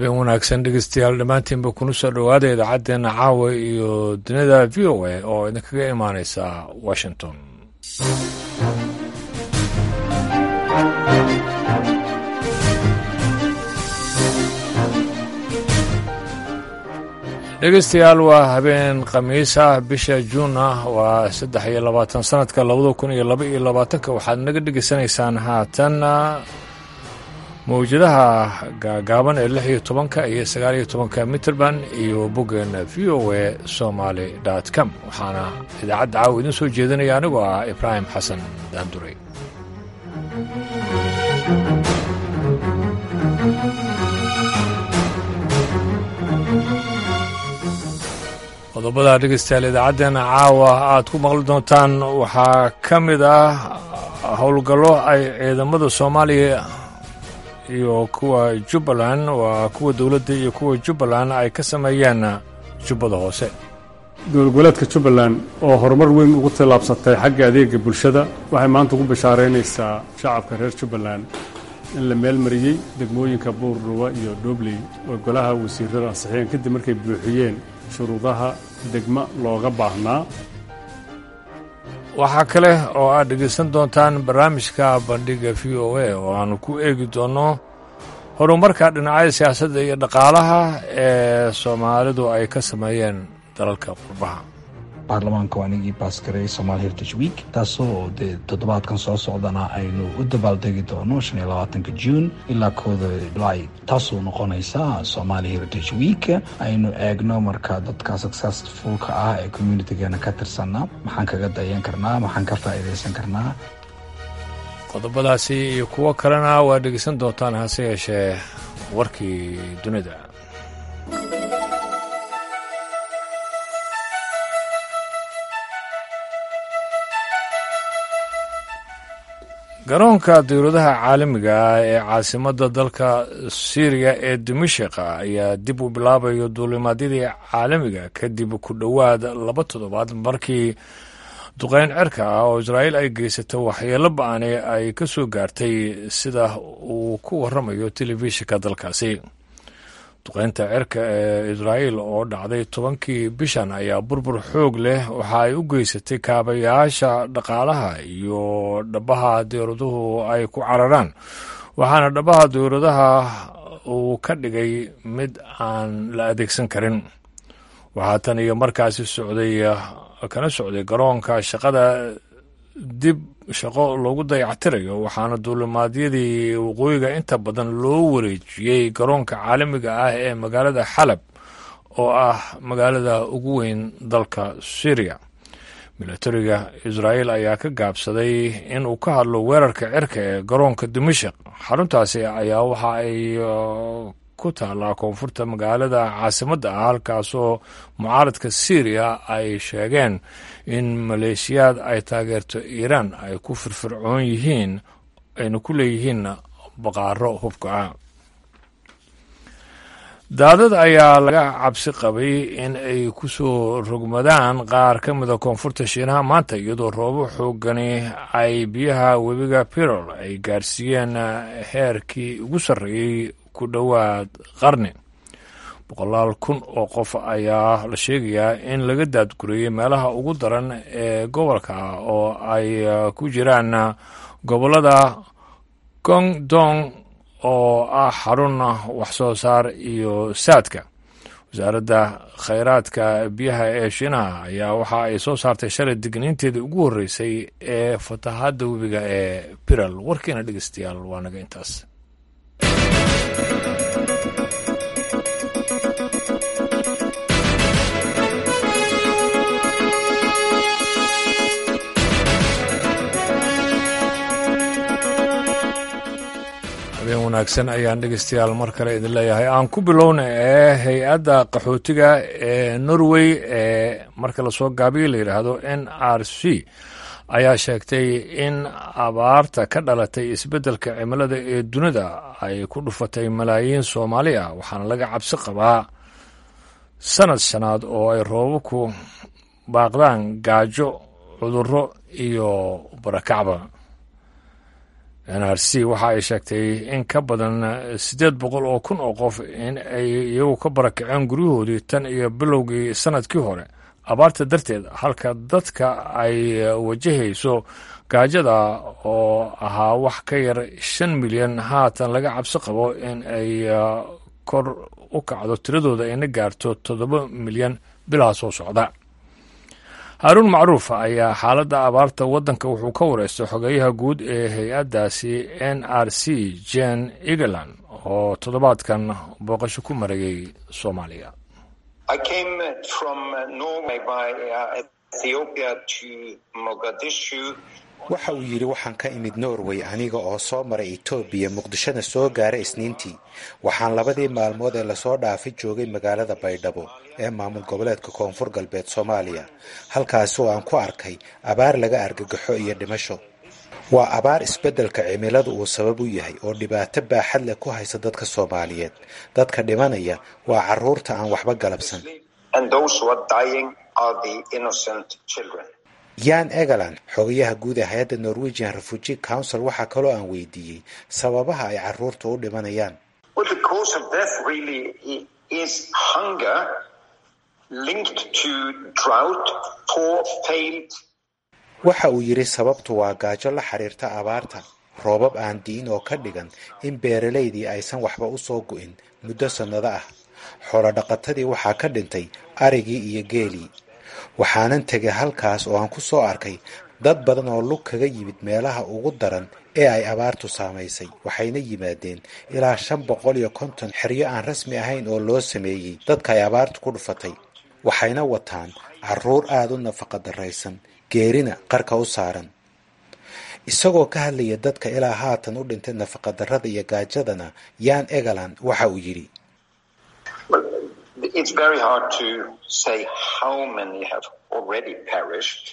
habeen wanaagsan dhegeystayaal dhammaantiinba kuna soo dhowaada idaacaddeenna caawa iyo dunida v o a oo idinkaga imaaneysa washington. dhegeystayaal waa habeen khamiis ah bisha juun ah waa 23 sanadka 2022 waxaad naga dhegeysanaysaan haatan mawjadaha gaagaaban ee 16 iyo 19 mitrband iyo boggeena v o a somaly.com waxaana idaacadda caawa idin soo jeedinaya anigoo ah ibraahim xasan daanduray. qodobada dhegeystayaal idaacaddeena caawa aad ku maqli doontaan waxaa ka mid ah howlgallo ay ciidamada soomaaliya iyo kuwa jubbaland waa kuwa dowladda iyo kuwa jubbaland ay ka sameeyeen jubbada hoose. dowladgoboleedka jubbaland oo horumar weyn ugu tallaabsatay xagga adeega bulshada waxay maanta ugu bashaaraynaysaa shacabka reer jubbaland in la meelmariyey degmooyinka buurdhuwa iyo dhobley oo golaha wasiirada ansixiyeen kadib markay buuxiyeen shuruudaha degmo looga baahnaa. waxaa kale oo aad dhegaysan doontaan barnaamijka bandhiga v o a oo aanu ku eegi doonno horumarka dhinacyada siyaasadda iyo dhaqaalaha ee soomaalidu ay ka sameeyeen dalalka qurbaha. baarlamaanka waa anigii baasgareey Somali Heritage Week taasoo toddobaadkan soo socdana aynu u dabaaldegi doono 25 June ilaa 1 July taasoo noqonaysa Somali Heritage Week. aynu eegno marka dadka successfulka ah ee communitygeena ka tirsana maxaan kaga dayan karnaa, maxaan ka faa'iidaysan karnaa. qodobadaasi iyo kuwo kalena waa dhegeysan doontaan hase yeeshee warkii dunida. garoonka dawladaha caalamiga ah ee caasimadda dalka Syria ee Dimashq ayaa dib u bilaabayo duulimaadyadii caalamiga kadib ku dhowaad 2 toddobaad markii duqeyn cirka ah oo Israa'iil ay geysatay waxyeello ba'an ay ka soo gaartay sida uu ku warramayo telefishinka dalkaasi. duqeynta cirka ee Israa'iil oo dhacday 10kii bishan ayaa burbur xoog leh waxa ay u geysatay kaabayaasha dhaqaalaha iyo dhabaha diyaaraduhu ay ku cararaan waxaana dhabaha diyaaradaha uu ka dhigay mid aan la adeegsan karin. waxaa tan iyo markaasi kana socday garoonka shaqada dib shaqo loogu dayactirayo waxaana duulimaadyadii waqooyiga inta badan loo wareejiyey garoonka caalamiga ah ee magaalada Xalab oo ah magaalada ugu weyn dalka Syria. milatariga Israa'iil ayaa ka gaabsaday in uu ka hadlo weerarka cirka ee garoonka Dimashq. xaruntaasi ayaa waxa ay ku taallaa koonfurta magaalada caasimadda ah halkaasoo mucaaradka Syria ay sheegeen in maleeshiyaad ay taageerto Iiraan ay ku firfircoon yihiin ayna ku leeyihiin baqaaro hubka ah. daadad ayaa laga cabsi qabay in ay ku soo rogmadaan qaar ka mida koonfurta Shiinaha maanta iyadoo roobo xoogani ay biyaha webiga Pirol ay gaarsiiyeen heerkii ugu sarreeyey ku dhowaad qarni. 100,000 oo qof ayaa la sheegayaa in laga daadguriyey meelaha ugu daran ee gobolka oo ay ku jiraan gobollada Guangdong oo ah xarun wax soo saar iyo saadka. wasaaradda khayraadka biyaha ee Shiinaha ayaa waxa ay soo saartay shalay digniinteedii ugu horreysay ee fatahaadda webiga ee Pirol. warkiina dhegeystayaal waa naga intaas. habeen wanaagsan ayaan dhegeystayaal mar kale idin leeyahay. aan ku bilowna hay-adda qaxootiga ee Norway ee marka lasoo gaabiyo la yidhaahdo NRC ayaa sheegtay in abaarta ka dhalatay isbeddelka cimilada ee dunida ay ku dhufatay malaayiin Soomaali ah waxaana laga cabsi qabaa sanad shanaad oo ay roobabku baaqdaan gaajo cudurro iyo barakacba. NRC waxa ay sheegtay in ka badan 800,000 oo kun oo qof in ay iyagu ka barakaceen guryahoodii tan iyo bilowgii sanadkii hore abaarta darteed, halka dadka ay wajahayso gaajada oo ahaa wax ka yar 5 milyan haatan laga cabsi qabo in ay kor u kacdo tiradooda ayna gaarto 7 milyan bilaha soo socda. haaruun macruuf ayaa xaaladda abaarta waddanka wuxuu ka wareystay xogeyaha guud ee hay-addaasi NRC Jan Egeland oo toddobaadkan booqasho ku marayay Soomaaliya. I came from Norway by Ethiopia to Mogadishu. waxa uu yidhi waxaan ka imid Norway aniga oo soo maray Itoobiya, Muqdishona soo gaaray Isniintii. waxaan 2 maalmood ee lasoo dhaafay joogay magaalada Baydhabo ee maamul goboleedka Koonfur Galbeed Soomaaliya, halkaas oo aan ku arkay abaar laga argagaxo iyo dhimasho. waa abaar isbeddelka cimiladu uu sabab u yahay oo dhibaato baaxad leh ku haysa dadka Soomaaliyeed. dadka dhimanaya waa carruurta aan waxba galabsan. And those who are dying are the innocent children. Jan Egeland, xogayaha guud ee hay'adda Norwegian Refugee Council, waxaa kaloo aan weydiiyey sababaha ay carruurtu u dhimanayaan. Well, the cause of death really is hunger linked to drought, poor, failed. waxa uu yidhi sababtu waa gaajo la xiriirta abaarta, roobab aan diin oo ka dhigan in beeralaydii aysan waxba u soo go'in muddo sannado ah. xoolo dhaqatadii waxaa ka dhintay arigii iyo geelii. waxaanan tegay halkaas oo aan ku soo arkay dad badan oo lug kaga yimid meelaha ugu daran ee ay abaartu saamaysay. waxayna yimaadeen ilaa 550 xeryo aan rasmi ahayn oo loo sameeyey dadka ay abaartu ku dhufatay. waxayna wataan carruur aad u nafaqa darraysan, geerina qarka u saaran. isagoo ka hadlaya dadka ilaa haatan u dhintay nafaqa darrada iyo gaajadana, Jan Egeland waxa uu yidhi, It's very hard to say how many have already perished.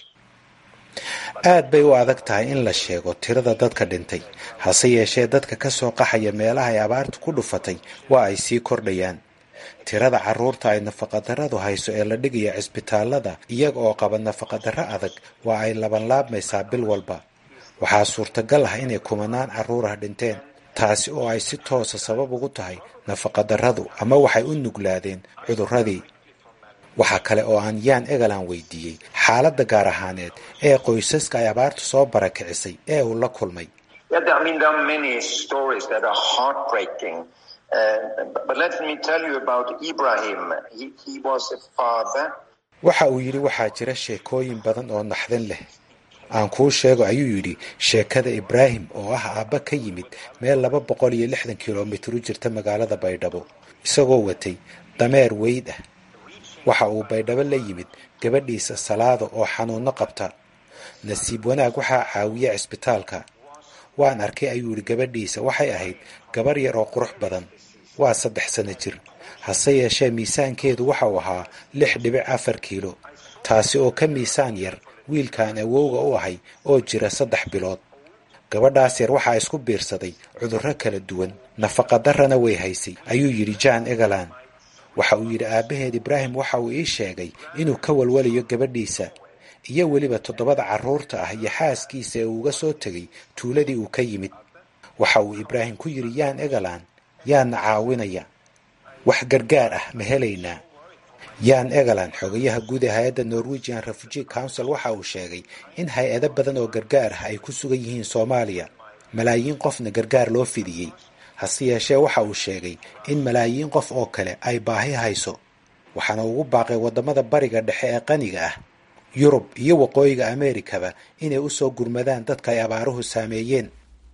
aad bay u adag tahay in la sheego tirada dadka dhintay. hase yeeshee dadka ka soo qaxaya meelaha ay abaartu ku dhufatay waa ay sii kordhayaan. tirada carruurta ay nafaqadarradu hayso ee la dhigaya cisbitaallada iyaga oo qaba nafaqadarro adag waa ay labanlaabmaysaa bil walba. waxaa suurtagal ah inay kumanaan carruur ah dhinteen, taasi oo ay si toosa sabab ugu tahay nafaqadarradu ama waxay u nuglaadeen cudurradii. waxaa kale oo aan Jan Egeland weydiiyey xaaladda gaar ahaaneed ee qoysaska ay abaartu soo barakicisay ee uu la kulmay. Yeah, there are many stories that are heartbreaking. But let me tell you about Ibrahim. He was a father. waxa uu yidhi waxaa jira sheekooyin badan oo naxdin leh. aan kuu sheego, ayuu yidhi, sheekada Ibraahim oo ah aabba ka yimid meel 260 kilomitir u jirta magaalada Baydhabo, isagoo watay dameer weyd ah. waxa uu Baydhabo la yimid gabadhiisa Salaado oo xanuuno qabta. nasiib wanaag waxaa caawiya cisbitaalka. waan arkay, ayuu yidhi, gabadhiisa waxay ahayd gabar yar oo qurux badan. waa 3 sano jir, hase yeeshee miisaankeedu waxa uu ahaa 6.4 kiilo, taasi oo ka miisaan yar wiilkaan awowga u ahay oo jira 3 bilood. gabadhaas yar waxaa isku biirsaday cudurro kala duwan, nafaqadarrana way haysay, ayuu yidhi Jan Egeland. waxa uu yidhi aabbaheed Ibraahim waxa uu ii sheegay inuu ka walwalayo gabadhiisa iyo weliba 7 carruurta ah iyo xaaskiisa ee uga soo tegay tuuladii uu ka yimid. waxa uu Ibraahim ku yidhi Jan Egeland, yaana caawinaya, wax gargaar ah ma helaynaa? Jan Egeland, xogayaha guud ee hay'adda Norwegian Refugee Council, waxa uu sheegay in hay-ado badan oo gargaar ah ay ku sugan yihiin Soomaaliya, malaayiin qofna gargaar loo fidiyey. hase yeeshee waxa uu sheegay in malaayiin qof oo kale ay baahi hayso. waxaana ugu baaqay waddamada bariga dhexe ee qaniga ah, Yurub iyo waqooyiga Ameerikaba inay u soo gurmadaan dadka ay abaaruhu saameeyeen.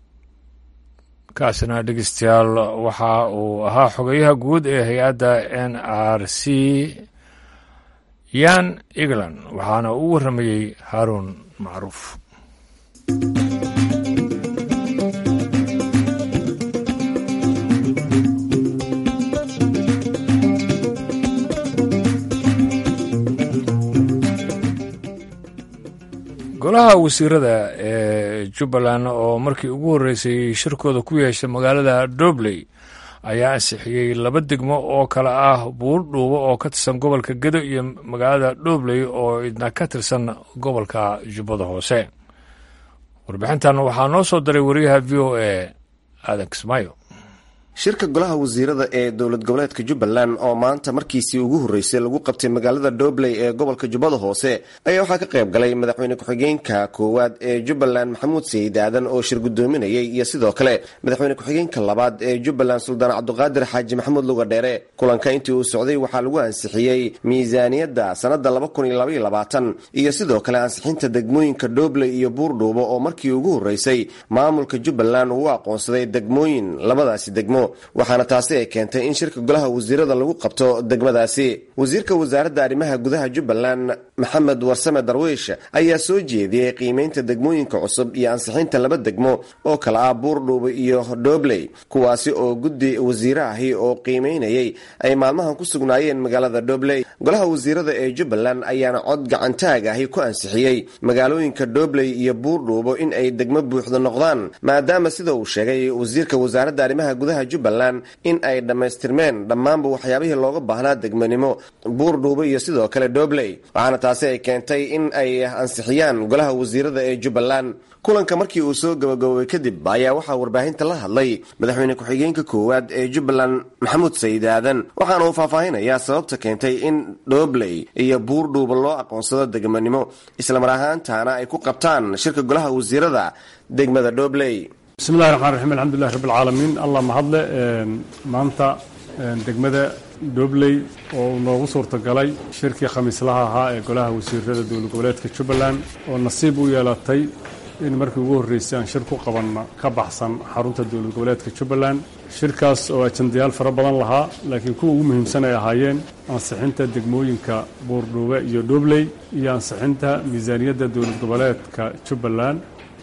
kaasina dhegeystayaal waxa uu ahaa xogayaha guud ee hay-adda NRC Jan Egeland, waxaana uu warramayey haaruun macruuf. golaha wasiirada ee Jubbaland oo markii ugu horreysay shirkooda ku yeeshay magaalada Dobley ayaa ansixiyey 2 degmo oo kala ah Buurdhuubo oo ka tirsan gobolka Gedo iyo magaalada Dobley oo idna ka tirsan gobolka Jubbada Hoose. warbixintan waxaa noo soo diray wariyaha VOA Aadan Kismaayo. shirka golaha wasiirada ee dowlad goboleedka Jubbaland oo maanta markiisii ugu horeysay lagu qabtay magaalada Dobley ee gobolka Jubbada Hoose ayaa waxaa ka qayb galay madaxweyne ku-xigeenka koowaad ee Jubbaland Maxamuud Sayid Aadan oo shir gudoominayay iyo sidoo kale madaxweyne ku-xigeenka labaad ee Jubbaland Suldaan Cabdiqaadir Xaaji Maxamuud Lugadheere. kulanka intii uu socday waxaa lagu ansixiyay miisaaniyadda sanadda 2022 iyo sidoo kale ansixinta degmooyinka Dobley iyo Buurdhuubo oo markii ugu horeysay maamulka Jubbaland uu aqoonsaday degmooyin labadaasi degmo, waxaana taasi ay keentay in shirka golaha wasiirada lagu qabto degmadaasi. wasiirka wasaaradda arrimaha gudaha Jubbaland Maxamed Warsame Darwiish ayaa soo jeediyay qiimeynta degmooyinka cusub iyo ansixinta laba degmo oo kala ah Buurdhuubo iyo Dobley, kuwaasi oo guddi wasiiraha oo qiimeynayay ay maalmahan ku sugnaayeen magaalada Dobley. golaha wasiirada ee Jubbaland ayaana cod gacantaag ah ku ansixiyay magaalooyinka Dobley iyo Buurdhuubo in ay degmo buuxda noqdaan, maadaama sida uu sheegay wasiirka wasaaradda arrimaha gudaha Jubbaland in ay dhamaystirmeen dhammaanba waxyaabihii looga baahnaa degmanimo Buurdhuubo iyo sidoo kale Dobley, waxaana taasi ay keentay in ay ansixiyaan golaha wasiirada ee Jubbaland. kulanka markii uu soo gabagabay kadib ayaa waxaa warbaahinta la hadlay madaxweyne ku-xigeenka koowaad ee Jubbaland Maxamuud Sayid Aadan, waxaana uu faahfaahinayaa sababta keentay in Dobley iyo Buurdhuubo loo aqoonsado degmanimo isla mar ahaantaana ay ku qabtaan shirka golaha wasiirada degmada Dobley. bismillahi raxmaani raxiim alxamdulillahi rabbil caalamiin. allah mahadle maanta degmada Dobley oo noogu suurtagalay shirkii khamiislaha ahaa ee golaha wasiirada dowlad goboleedka Jubbaland oo nasiib u yeelatay in markii ugu horeysay aan shir ku qabanno ka baxsan xarunta dowlad goboleedka Jubbaland. shirkaas oo ajandayaal fara badan lahaa, laakiin kuwa ugu muhiimsan ay ahaayeen ansixinta degmooyinka Buurdhuubo iyo Dobley iyo ansixinta miisaaniyadda dowlad goboleedka Jubbaland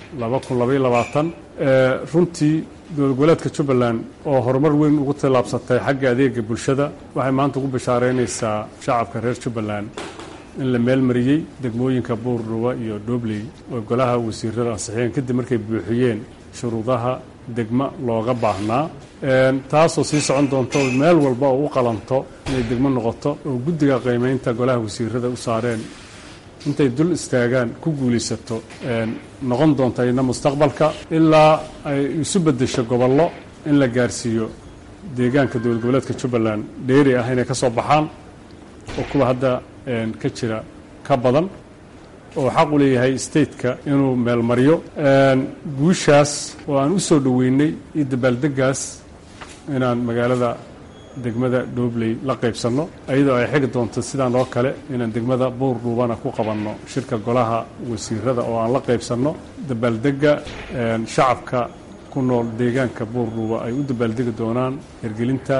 2022. runtii dowlad goboleedka Jubbaland oo horumar weyn ugu tallaabsatay xagga adeega bulshada waxay maanta ugu bashaareynaysaa shacabka reer Jubbaland in la meel mariyay degmooyinka Buurdhuubo iyo Dobley oo golaha wasiirada ansixiyeen kadib markay buuxiyeen shuruudaha degmo looga baahnaa, taasoo sii socon doonto meel walba oo u qalanto inay degmo noqoto oo guddiga qiimeynta golaha wasiirada u saareen intay dul istaagaan ku guulaysato noqon doonta ina mustaqbalka ilaa ay isu bedesho gobollo in la gaarsiiyo deegaanka dowlad goboleedka Jubbaland dheeri ah inay ka soo baxaan oo kuwa hadda ka jira ka badan oo xaq u leeyahay stateka inuu meel mariyo. guushaas oo aan u soo dhaweynay iyo dabaaldegaas inaan magaalada degmada Dobley la qaybsanno, ayadoo ay xigi doonto sidaan oo kale inaan degmada Buurdhuubana ku qabanno shirka golaha wasiirada oo aan la qaybsanno dabaaldega shacabka ku nool deegaanka Buurdhuubo ay u dabaaldegi doonaan hirgelinta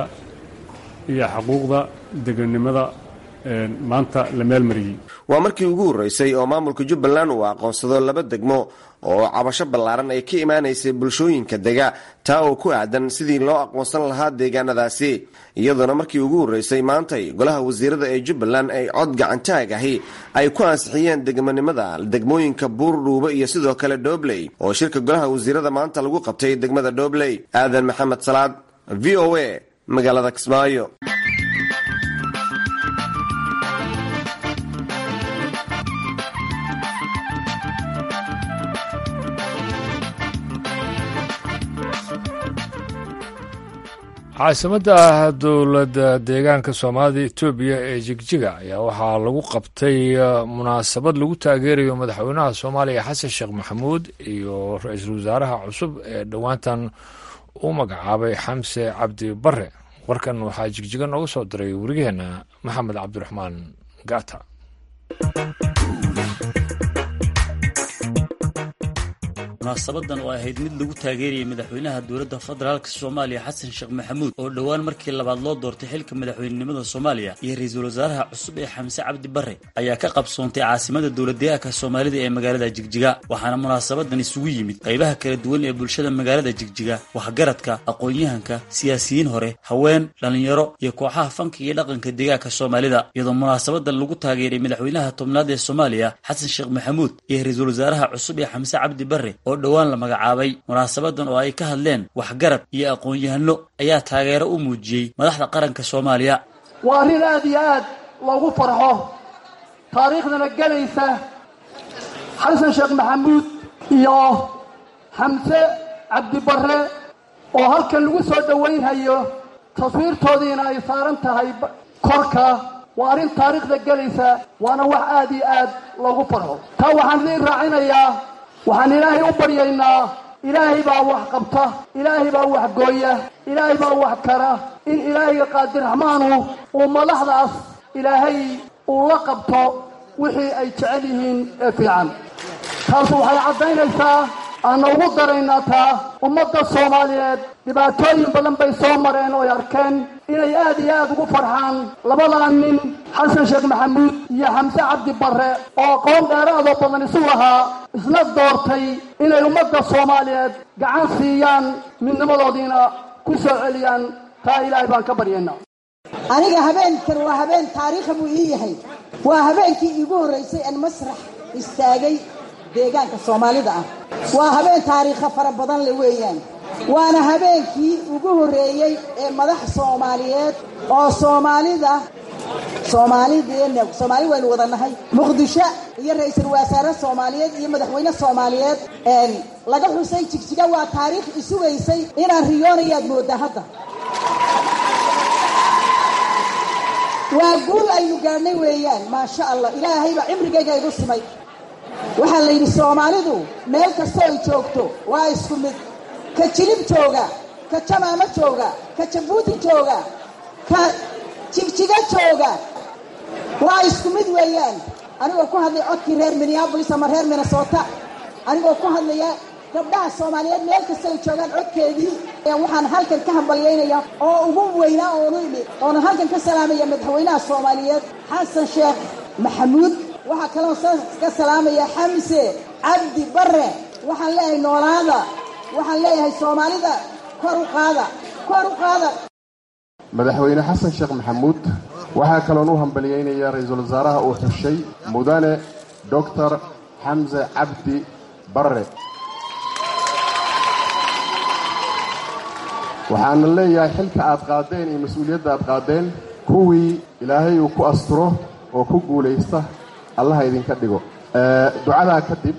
iyo xuquuqda deegaanimada maanta la meel mariyay. waa markii ugu horeysay oo maamulka Jubbaland uu aqoonsado laba degmo oo cabasho ballaaran ay ka imaanaysay bulshooyinka dega, taa oo ku aadan sidii loo aqoonsan lahaa deegaanadaasi, iyadoona markii ugu horeysay maantay golaha wasiirada ee Jubbaland ay cod gacantaag ahi ay ku ansixiyeen degmanimada degmooyinka Buurdhuubo iyo sidoo kale Dobley oo shirka golaha wasiirada maanta lagu qabtay degmada Dobley. Aadan Maxamed Salaad, VOA, magaalada Kismaayo. caasimadda dowladda deegaanka Soomaalida Itoobiya ee Jigjiga ayaa waxaa lagu qabtay munaasabad lagu taageerayo madaxweynaha Soomaaliya Xasan Sheekh Maxamuud iyo ra'iisul wasaaraha cusub ee dhowaantan uu magacaabay Xamse Cabdi Barre. warkan waxaa Jigjiga nooga soo diray wariyaheena Maxamed Cabdiraxmaan Gaata. munaasabadan oo ahayd mid lagu taageerayay madaxweynaha dowladda federaalka Soomaaliya Xasan Sheekh Maxamuud oo dhawaan markii labaad loo doortay xilka madaxweynenimada Soomaaliya iyo ra'iisul wasaaraha cusub ee Xamse Cabdi Barre ayaa ka qabsoontay caasimadda dowladda Soomaalida ee magaalada Jigjiga, waxaana munaasabadan isugu yimid qaybaha kala duwan ee bulshada magaalada Jigjiga, waxgaradka, aqoon-yahanka, siyaasiyiin hore, haween, dhalinyaro iyo kooxaha fanka iyo dhaqanka deegaanka Soomaalida, iyadoo munaasabadan lagu taageeray madaxweynaha tobnaad ee Soomaaliya Xasan Sheekh Maxamuud iyo ra'iisul wasaaraha cusub ee Xamse Cabdi Barre oo dhawaan la magacaabay. munaasabadan oo ay ka hadleen waxgarad iyo aqoon-yahano ayaa taageero u muujiyay madaxda qaranka Soomaaliya. waa arrin aad iyo aad loogu farxo, taariikhdana galaysa xasan sheekh maxamuud iyo xamse cabdi barre oo halkan lagu soo dhowaynhayo taswiirtoodiina ay saaran tahay korka waa arrin taariikhda gelaysa waana wax aad iyo aad loogu farxo taa waxaan idiin raacinayaa waxaan ilaahay u baryaynaa ilaahay baa wax qabta ilaahay baa wax gooya ilaahay baa wax kara in ilaahayga qaadir raxmaanu uu madaxdaas ilaahay uu la qabto wixii ay jecel yihiin ee fiican taas waxay caddaynaysaa aan ugu daraynaa taa ummadda Soomaaliyeed dhibaatooyin badan bay soo mareen oo ay arkeen inay aad iyo aad ugu farxaan labadan nin xasan sheekh maxamuud iyo xamse cabdi barre oo aqoon dheeraad oo badan isu lahaa isla doortay inay ummadda Soomaaliyeed gacan siiyaan midnimadoodiina ku soo celiyaan taa ilaahay baan ka baryaynaa aniga habeenkan waa habeen taariikhi buu ii yahay waa habeenkii iigu horreysay aan masrax istaagay deegaanka Soomaalida ah waa habeen taariikh fara badan leh weeyaan waana habeenkii ugu horeeyay ee madax Soomaaliyeed oo Soomaali waynu wadanahay Muqdisho iyo ra'iisul wasaare Soomaaliyeed iyo madaxweyne Soomaaliyeed laga xusay Jigjiga waa taariikh isugaysay inaan riyoonayaad moodaa hadda waa guul aynu gaarnay weeyaan ma sha Allah ilaahay baa cimrigayga igu simay waxa la yiri Soomaalidu meel kasta ay joogto waa isku mid ka Jilib jooga ka Jamaama jooga ka Jabuuti jooga ka Jigjiga jooga waa isku mid weeyaan anigoo ku hadlay codkii reer Minneapolis ama reer Minnesota anigoo ku hadlaya gabdhaha Soomaaliyeed meel kasta ay joogaan codkeedii waxaan halkan ka hambalyeynaya oo ugu weynaa oo halkan ka salaamaya madaxweynaha Soomaaliyeed Xasan Sheekh Maxamuud waxa kale oo ka salaamaya Xamse Cabdi Barre waxaan leeyahay noolaada waxaan leeyahay Soomaalida kor u qaada madaxweyne Xasan Sheekh Maxamuud waxa kale oo hambalyeynaya ra'iisul wasaaraha oo xushay mudane Dr. Xamse Cabdi Barre waxaan leeyahay xilka aad qaadeen iyo mas'uuliyadda aad qaadeen kuwii ilaahay uu ku asturo oo ku guuleysta Allah idinka dhigo ducada kadib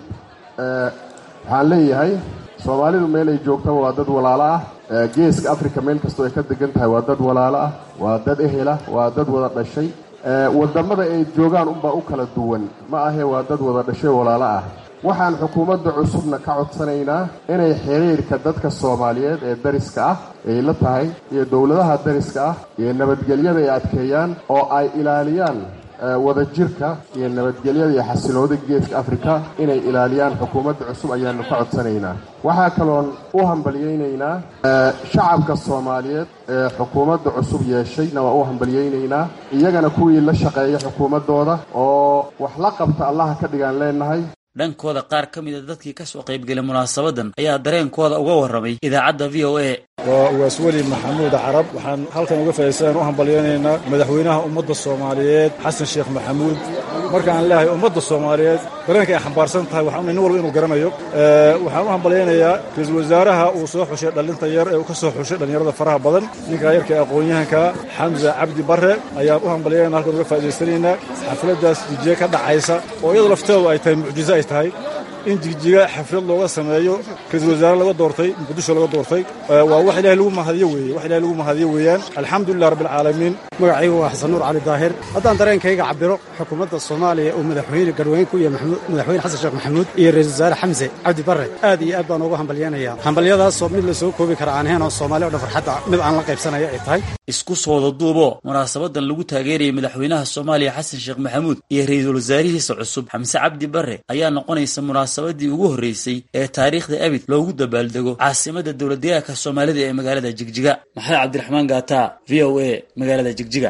waxaan leeyahay Soomaalidu meel ay joogtaan waa dad walaalo ah geeska Afrika meel kasto ay ka degan tahay waa dad walaalo ah waa dad ehela waa dad wada dhashay wadamada ay joogaan u kala duwan ma ahe waa dad wada dhashay walaalo ah waxaan xukuumadda cusubna ka codsanaynaa inay xiriirka dadka Soomaaliyeed ee dariska ah ay la tahay iyo dawladaha dariska ah iyo nabadgelyada ay adkeeyaan oo ay ilaaliyaan wada jirka iyo nabadgelyada iyo xasiloonida geeska Afrika inay ilaaliyaan xukuumadda cusub ayaanu ka codsanaynaa waxa kaloon u hambalyeynaa shacabka Soomaaliyeed ee xukuumadda cusub yeeshayna waa u hambalyeynaa iyagana kuwii la shaqeeyay xukuumadooda oo wax la qabta Allah ka dhigaan leenahay dhankooda qaar ka mid ah dadkii ka soo qayb galay munaasabadan ayaa dareenkooda uga warramay idaacadda VOA واسولي محمود عرب waxaan halkan uga faa'iideysan u hambalyeynaa madaxweynaha ummadda Soomaaliyeed Xasan Sheekh Maxamuud markaan leeyahay ummadda Soomaaliyeed dareenka ay xambaarsan tahay waxaan in walba inuu garanayo waxaan u hambalyeynayaa ra'iisul wasaaraha uu soo xushay dhalinta yar ee uu ka soo xushay dhalinyarada faraha badan ninka yarka aqoon-yahanka Xamse Cabdi Barre ayaa u hambalyeynaa halkan uga faa'iideysanayna xafladaas Jigjiga ka dhacaysa oo iyada lafteedu ay tahay mucjiso ay tahay in Jigjiga xaflad looga sameeyo ra'iisul wasaare laga doortay Muqdisho laga doortay waa wax Ilaahay lagu mahadiyo weeyaan alxamdulillah rabbil caalamiin magacaygu waa Xasan Nuur Cali Daahir haddaan dareenkayga cabiro xukuumadda Soomaaliya oo madaxweyne garweyn ku yahay madaxweyne Xasan Sheekh Maxamuud iyo ra'iisul wasaare Xamse Cabdi Barre aad iyo aad baan ugu hambalyeynayaa hambalyadaas oo mid la soo koobi kara aan ahayn oo Soomaaliya oo farxad mid aan la qaybsanayo ay tahay isku soo duubo munaasabadan lagu taageerayay madaxweynaha Soomaaliya Xasan Sheekh Maxamuud iyo ra'iisul wasaarihiisa cusub Xamse Cabdi Barre ayaa noqonaysa munaasabadii ugu horeysay ee taariikhda abid loogu dabaaldego caasimadda dawladda Soomaalida ee magaalada Jigjiga Maxamed Cabdiraxmaan Gaata VOA magaalada Jigjiga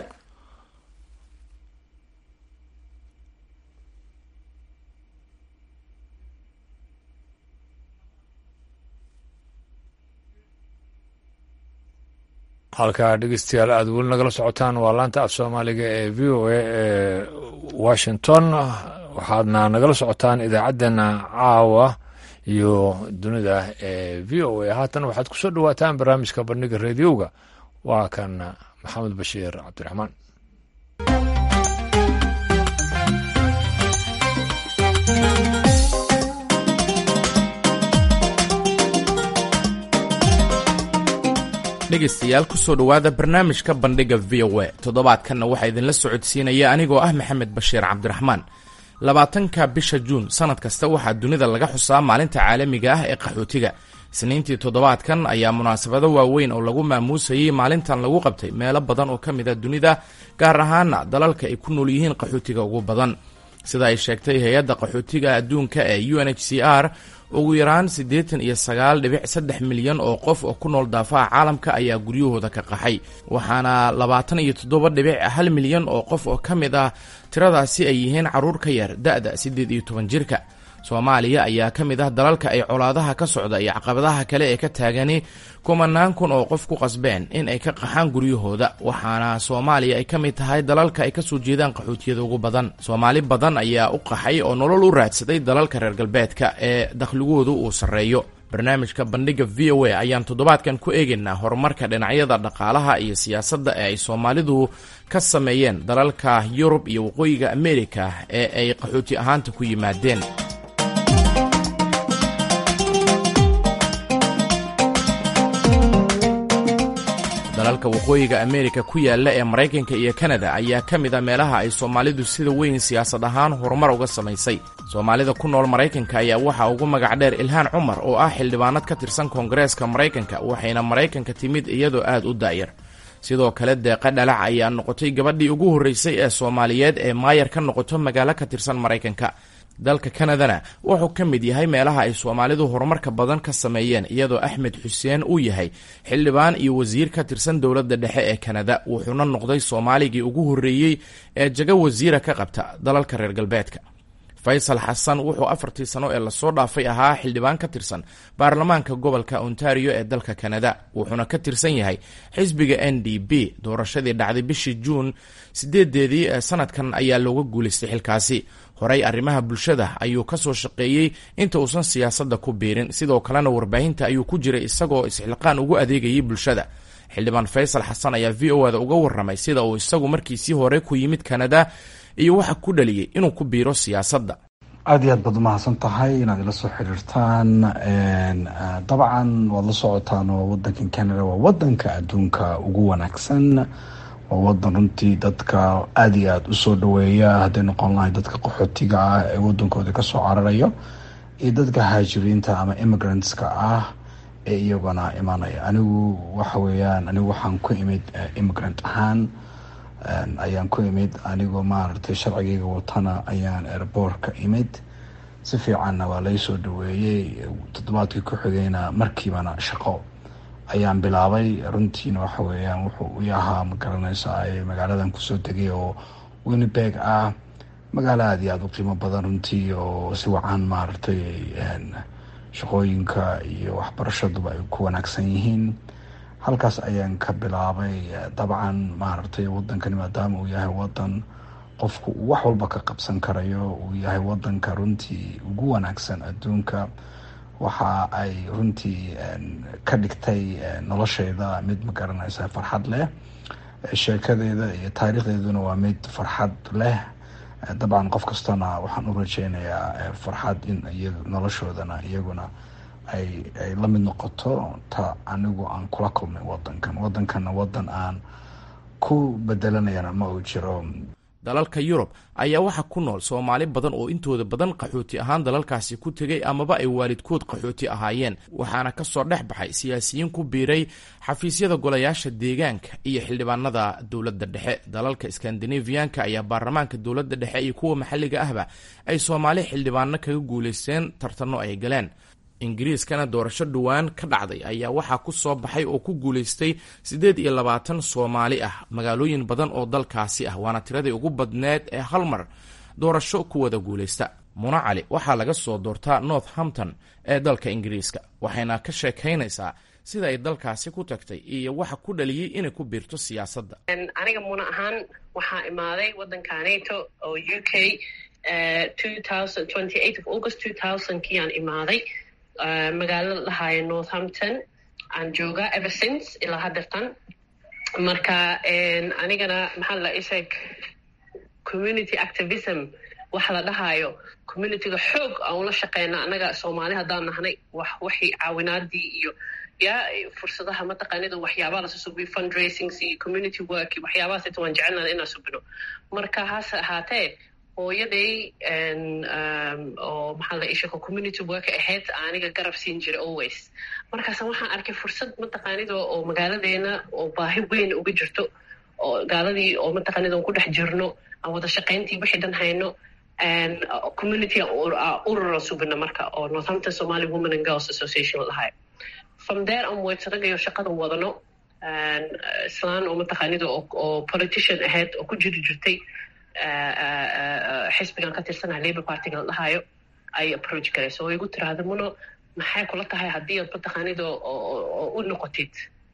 halka dhegeystayaal aad weli nagala socotaan waa laanta af Soomaaliga ee VOA ee Washington waxaadna nagala socotaan idaacaddana caawa iyo dunida ee VOA haatan waxaad ku soo dhawaataan barnaamijka bandhiga raadiyoga waa kan Maxamed Bashiir Cabdiraxmaan dhegaystayaal ku soo dhowaada barnaamijka bandhiga v o a toddobaadkanna waxaa idinla socodsiinaya anigoo ah maxamed bashiir cabdiraxmaan 20-ka bisha juun sanad kasta waxaa dunida laga xusaa maalinta caalamiga ah ee qaxootiga isniintii toddobaadkan ayaa munaasabado waaweyn oo lagu maamuusayey maalintan lagu qabtay meelo badan oo ka mid a dunida gaar ahaana dalalka ay ku nool yihiin qaxootiga ugu badan sida ay sheegtay hay-adda qaxootiga adduunka ee UNHCR ugu yaraan 89.3 milyan oo qof oo ku nool daafaha caalamka ayaa guryahooda ka qaxay waxaana 27.1 milyan oo qof oo ka mid ah tiradaasi ay yihiin caruur ka yar da'da 18 jirka Soomaaliya ayaa ka mid ah dalalka ay colaadaha ka socda iyo caqabadaha kale ee ka taagani kumanaan kun oo qof ku qasbeen in ay ka qaxaan guryahooda waxaana Soomaaliya ay ka mid tahay dalalka ay ka soo jeedaan qaxootiyada ugu badan Soomaali badan ayaa u qaxay oo nolol u raadsaday dalalka reer galbeedka ee dakhligoodu uu sareeyo barnaamijka bandhiga VOA ayaan toddobaadkan ku eegaynaa horumarka dhinacyada dhaqaalaha iyo siyaasadda ee ay Soomaalidu ka sameeyeen dalalka Yurub iyo waqooyiga Ameerika ee ay qaxooti ahaanta ku yimaadeen dalalka waqooyiga Ameerika ku yaala ee Mareykanka iyo Canada ayaa ka mid ah meelaha ay Soomaalidu sida weyn siyaasad ahaan horumar uga samaysay Soomaalida ku nool Mareykanka ayaa waxa ugu magac dheer Ilhaan Cumar oo ah xildhibaanad ka tirsan Koongareeska Mareykanka waxayna Mareykanka timid iyadoo aad u daayar sidoo kale Deeqa Dhalac ayaa noqotay gabadhii ugu horeysay ee Soomaaliyeed ee maayar ka noqoto magaalo ka tirsan Mareykanka dalka Canadana wuxuu ka mid yahay meelaha ay Soomaalidu horumarka badan ka sameeyeen iyadoo Axmed Xuseen uu yahay xildhibaan iyo wasiir ka tirsan dowladda dhexe ee Canada wuxuuna noqday Soomaaligii ugu horeeyay ee jago wasiira ka qabta dalalka reer galbeedka Faysal Xasan wuxuu 4 sano ee la soo dhaafay ahaa xildhibaan ka tirsan baarlamaanka gobolka Ontario ee dalka Canada wuxuuna ka tirsan yahay xisbiga NDP doorashadii dhacday bishii Juun 8 ee sanadkan ayaa looga guuleystay xilkaasi horay arrimaha bulshada ayuu ka soo shaqeeyay inta uusan siyaasadda ku biirin sidoo kalena warbaahinta ayuu ku jiray isagoo isxilqaan ugu adeegayay bulshada xildhibaan Faysal Xasan ayaa VOA-da uga warramay sida uu isagu markiisii hore ku yimid Canada iyo waxa ku dhaliyay inuu ku biiro siyaasadda aad iyo aad baad umahadsan tahay inaad ila soo xiriirtaan dabcan waad la socotaan oo wadankan Canada waa wadanka adduunka ugu wanaagsan waa wadan runtii dadka aad iyo aad usoo dhaweeya hadday noqon lahay dadka qaxootiga ah ee wadankooda kasoo cararayo iyo dadka haajiriinta ama immigrantska ah ee iyagana imanaya anigu waxaan ku imid immigrant ahaan ayaan ku imid anigoo maaragtay sharcigayga watana ayaan airportka imid si fiicanna waa laysoo dhaweeyey toddobaadkii ku xigayna markiibana shaqo ayaan bilaabay runtiina wuxuu u yahaa magaranaysaa magaaladan kusoo degay oo Winnipeg ah magaalo aad iyo aad u qiimo badan runtii oo si wacan maaragtay shaqooyinka iyo waxbarashaduba ay ku wanaagsan yihiin halkaas ayaan ka bilaabay dabcan maaragtay wadankani maadaama uu yahay wadan qofku wax walba ka qabsan karayo uu yahay wadanka runtii ugu wanaagsan adduunka waxa ay runtii ka dhigtay noloshayda mid magaranaysa farxad leh sheekadeeda iyo taariikhdeeduna waa mid farxad leh dabcan qof kastana waxaan u rajeynayaa farxad in noloshoodana iyaguna ay la mid noqoto ta anigu aan kula kulmay wadankana wadan aan ku bedelanayana ma uu jiro dalalka Yurub ayaa waxa ku nool Soomaali badan oo intooda badan qaxooti ahaan dalalkaasi ku tagay amaba ay waalidkood qaxooti ahaayeen waxaana ka soo dhex baxay siyaasiyiin ku biiray xafiisyada golayaasha deegaanka iyo xildhibaanada dowladda dhexe dalalka Scandinavianka ayaa baarlamaanka dowladda dhexe iyo kuwa maxalliga ahba ay Soomaali xildhibaano kaga guuleysteen tartanno ay galeen Ingiriiskana doorasho dhawaan ka dhacday ayaa waxaa ku soo baxay oo ku guuleystay 28 Soomaali ah magaalooyin badan oo dalkaasi ah waana tiradii ugu badneed ee hal mar doorasho ku wada guuleysta Muna Cali waxaa laga soo doortaa Northampton ee dalka Ingiriiska waxayna ka sheekaynaysaa sida ay dalkaasi ku tagtay iyo waxa ku dhaliyay inay ku biirto siyaasadda aniga Muna ahaan waxaa imaaday wadankaneeto oo UK 28 of August 2000 kiyaan imaaday magaalo lahaayo Northampton aan joogaa ever since ilaa haddeertan marka anigana maxaa la isheeg community activism waxa la dhahaayo communityga xoog aan ula shaqeyna anaga Soomaali haddaan nahnay wixii caawinaadii iyo fursadaha mataqaanida waxyaabaha la susubiyo fundraisings iyo community work iyo waxyaabahaas inta waan jecelnahay inaan subino marka hase ahaatee hooyaday oo maxaa la ishaqo community work ahayd aniga garab siin jiray always markaas waxaan arkay fursad mataqaanida oo magaaladeena oo baahi weyn uga jirto oo gaaladii oo mataqaanida ku dhex jirno aan wada shaqayntii wixii dhan hayno community urura subina marka oo Northampton Somali Women and Girls Association lahay from there onwards ragayo shaqada wadano islaan oo mataqaanida oo politician ahayd oo ku jirtay xisbigan ka tirsanaa Labour Party-ga lahayo ay approach garay soo igu tiraahdo muno maxay kula tahay haddii aad mataqaanida oo u noqotid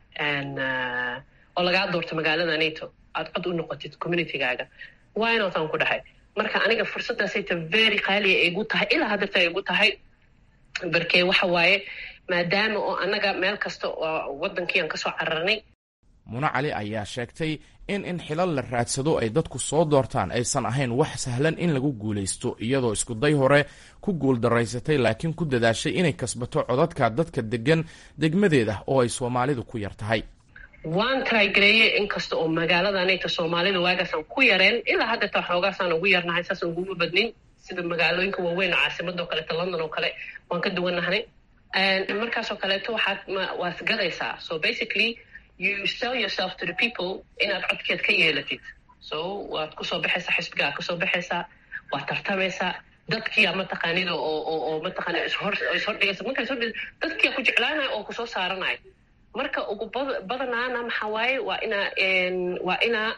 oo laga doorto magaalada Nato aad cod u noqotid community-gaaga waa inaan taan ku dhahay marka aniga fursadaas ay very qaali ay igu tahay ilaa hadda ay igu tahay barkee waxa waaye maadaama oo anaga meel kasta oo wadankii aan ka soo cararnay Muna Cali ayaa sheegtay in xilal la raadsado ay dadku soo doortaan aysan ahayn wax sahlan in lagu guuleysto iyadoo isku day hore ku guul daraysatay laakiin ku dadaashay inay kasbato codadka dadka degan degmadeeda oo ay Soomaalidu ku yar tahay waan trygareeyay in kasta oo magaalada Nato Soomaalida waagaasaan ku yareen ilaa hadda taa xoogaasaan ugu yarnahay saas ugu badnin sida magaalooyinka waaweyn caasimadda oo kale London oo kale waan ka duwanahay markaas oo kale waad galaysaa so basically you sell yourself to the people inaad codkeed ka yeelatid so waad kusoo baxaysaa xisbigaa kusoo baxaysaa waad tartamaysaa dadkii mataqaanida oo mataqaanida ishordhigaysa markaa dadkii ku jeclaanaya oo kusoo saaranaya marka ugu badanaana maxaa waaye waa inaa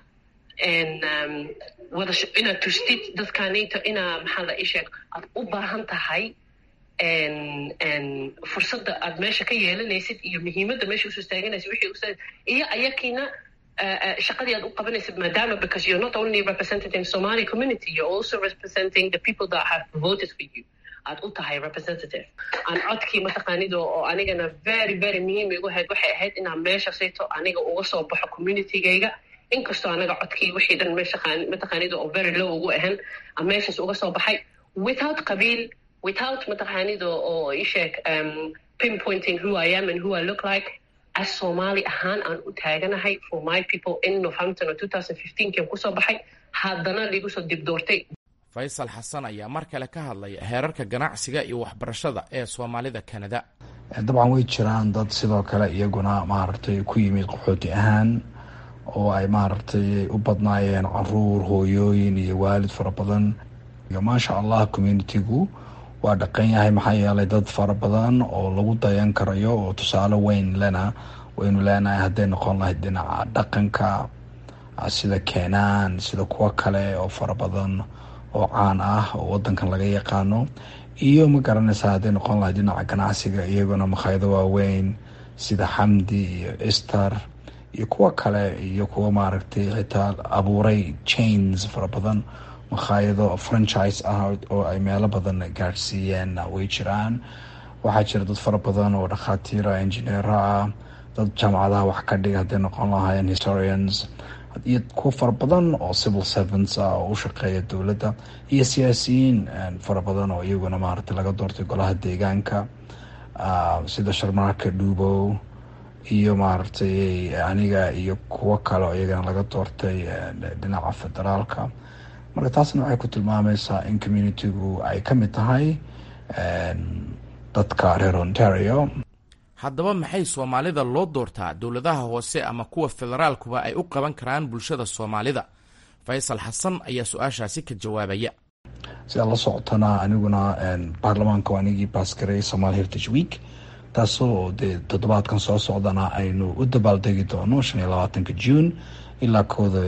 inaad tustid dadkaanayto inaa maxaa la isheeg aad u baahan tahay fursadda aad meesha ka yeelanaysid iyo muhiimadda meesha usoo istaaganaysid wixii iyo ayakiina shaqadii aad u qabanaysid maadaama because you're not only representing Somali community you're also representing the people that have voted for you aad u tahay representative aan codkii mataqaanida oo anigana very very muhiim igu ahayd waxay ahayd inaan meesha sayto aniga uga soo baxo community-gayga inkastoo anaga codkii wixii dhan meesha mataqaanida oo very low ugu ahan aan meeshaas uga soo baxay without qabiil without mataqaanida oo isheeg pinpointing who I am and who I look like as Somali ahaan aan u taaganahay for my people in Northampton 2015 kan kusoo baxay haddana liigu soo dib doortay Faysal Xasan ayaa mar kale ka hadlay heerarka ganacsiga iyo waxbarashada ee Soomaalida Canada dabcan way jiraan dad sidoo kale iyaguna maartay ku yimid qaxooti ahaan oo ay maartay u badnaayeen caruur hooyooyin iyo waalid fara badan iyo maasha Allah community-gu waa dhaqan yahay maxaa yeelay dad fara badan oo lagu dayan karayo oo tusaale weyn lena waynu leenahay hadday noqon lahayd dhinaca dhaqanka sida Keenan sida kuwa kale oo fara badan oo caan ah oo wadankan laga yaqaano iyo ma garanaysaa hadday noqon lahayd dhinaca ganacsiga iyaguna makhaayado waaweyn sida Xamdi iyo Esther iyo kuwa kale iyo kuwa maaragtay xitaa abuuray chains fara badan makhaayado franchise ah oo ay meelo badan gaarsiiyeen way jiraan waxaa jira dad fara badan oo dhakhaatiir ah engineer ah dad jaamacadaha wax ka dhiga hadday noqon lahaayeen historians iyo kuwa fara badan oo civil servants ah oo u shaqeeya dowladda iyo siyaasiyiin fara badan oo iyaguna maaragtay laga doortay golaha deegaanka sida Sharmarka Dhuubow iyo maaragtay aniga iyo kuwa kale oo iyagana laga doortay dhinaca federaalka marka taasna waxay ku tilmaamaysaa in community-gu ay ka mid tahay dadka reer Ontario haddaba maxay Soomaalida loo doortaa dowladaha hoose ama kuwa federaalkuba ay u qaban karaan bulshada Soomaalida Faysal Xasan ayaa su-aashaasi ka jawaabaya sida la socotana aniguna baarlamaanka anigii baaskaray Somali Heritage Week taasoo toddobaadkan soo socdana aynu u dabaaldegi doono 25 June ilaa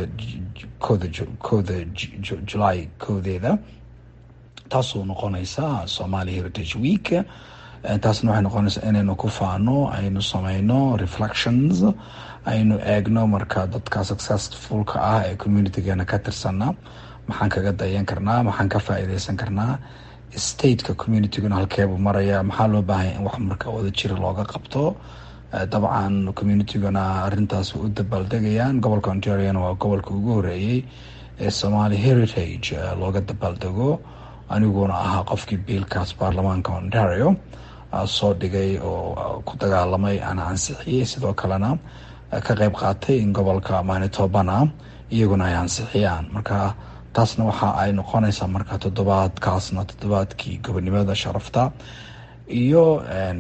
kooda July koodeeda taasoo noqonaysa Somali Heritage Week taasna waxay noqonaysaa inaynu ku faano aynu samayno reflections aynu eegno marka dadka successfulka ah ee community-geena ka tirsana maxaan kaga dayan karnaa maxaan ka faa'iidaysan karnaa stateka community-guna halkeebu maraya maxaa loo baahan in wax marka wada jira looga qabto dabcan community-guna arrintaas u dabaaldegayaan gobolka Ontario waa gobolka ugu horeeyay ee Somali Heritage looga dabaaldego aniguna ahaa qofkii biilkaas baarlamaanka Ontario soo dhigay oo ku dagaalamay ana ansixiyey, sidoo kalena ka qayb qaatay in gobolka Manitobana iyaguna ay ansixiyaan. Marka taasna waxa ay noqonaysaa marka toddobaadkii gobonimada sharafta iyo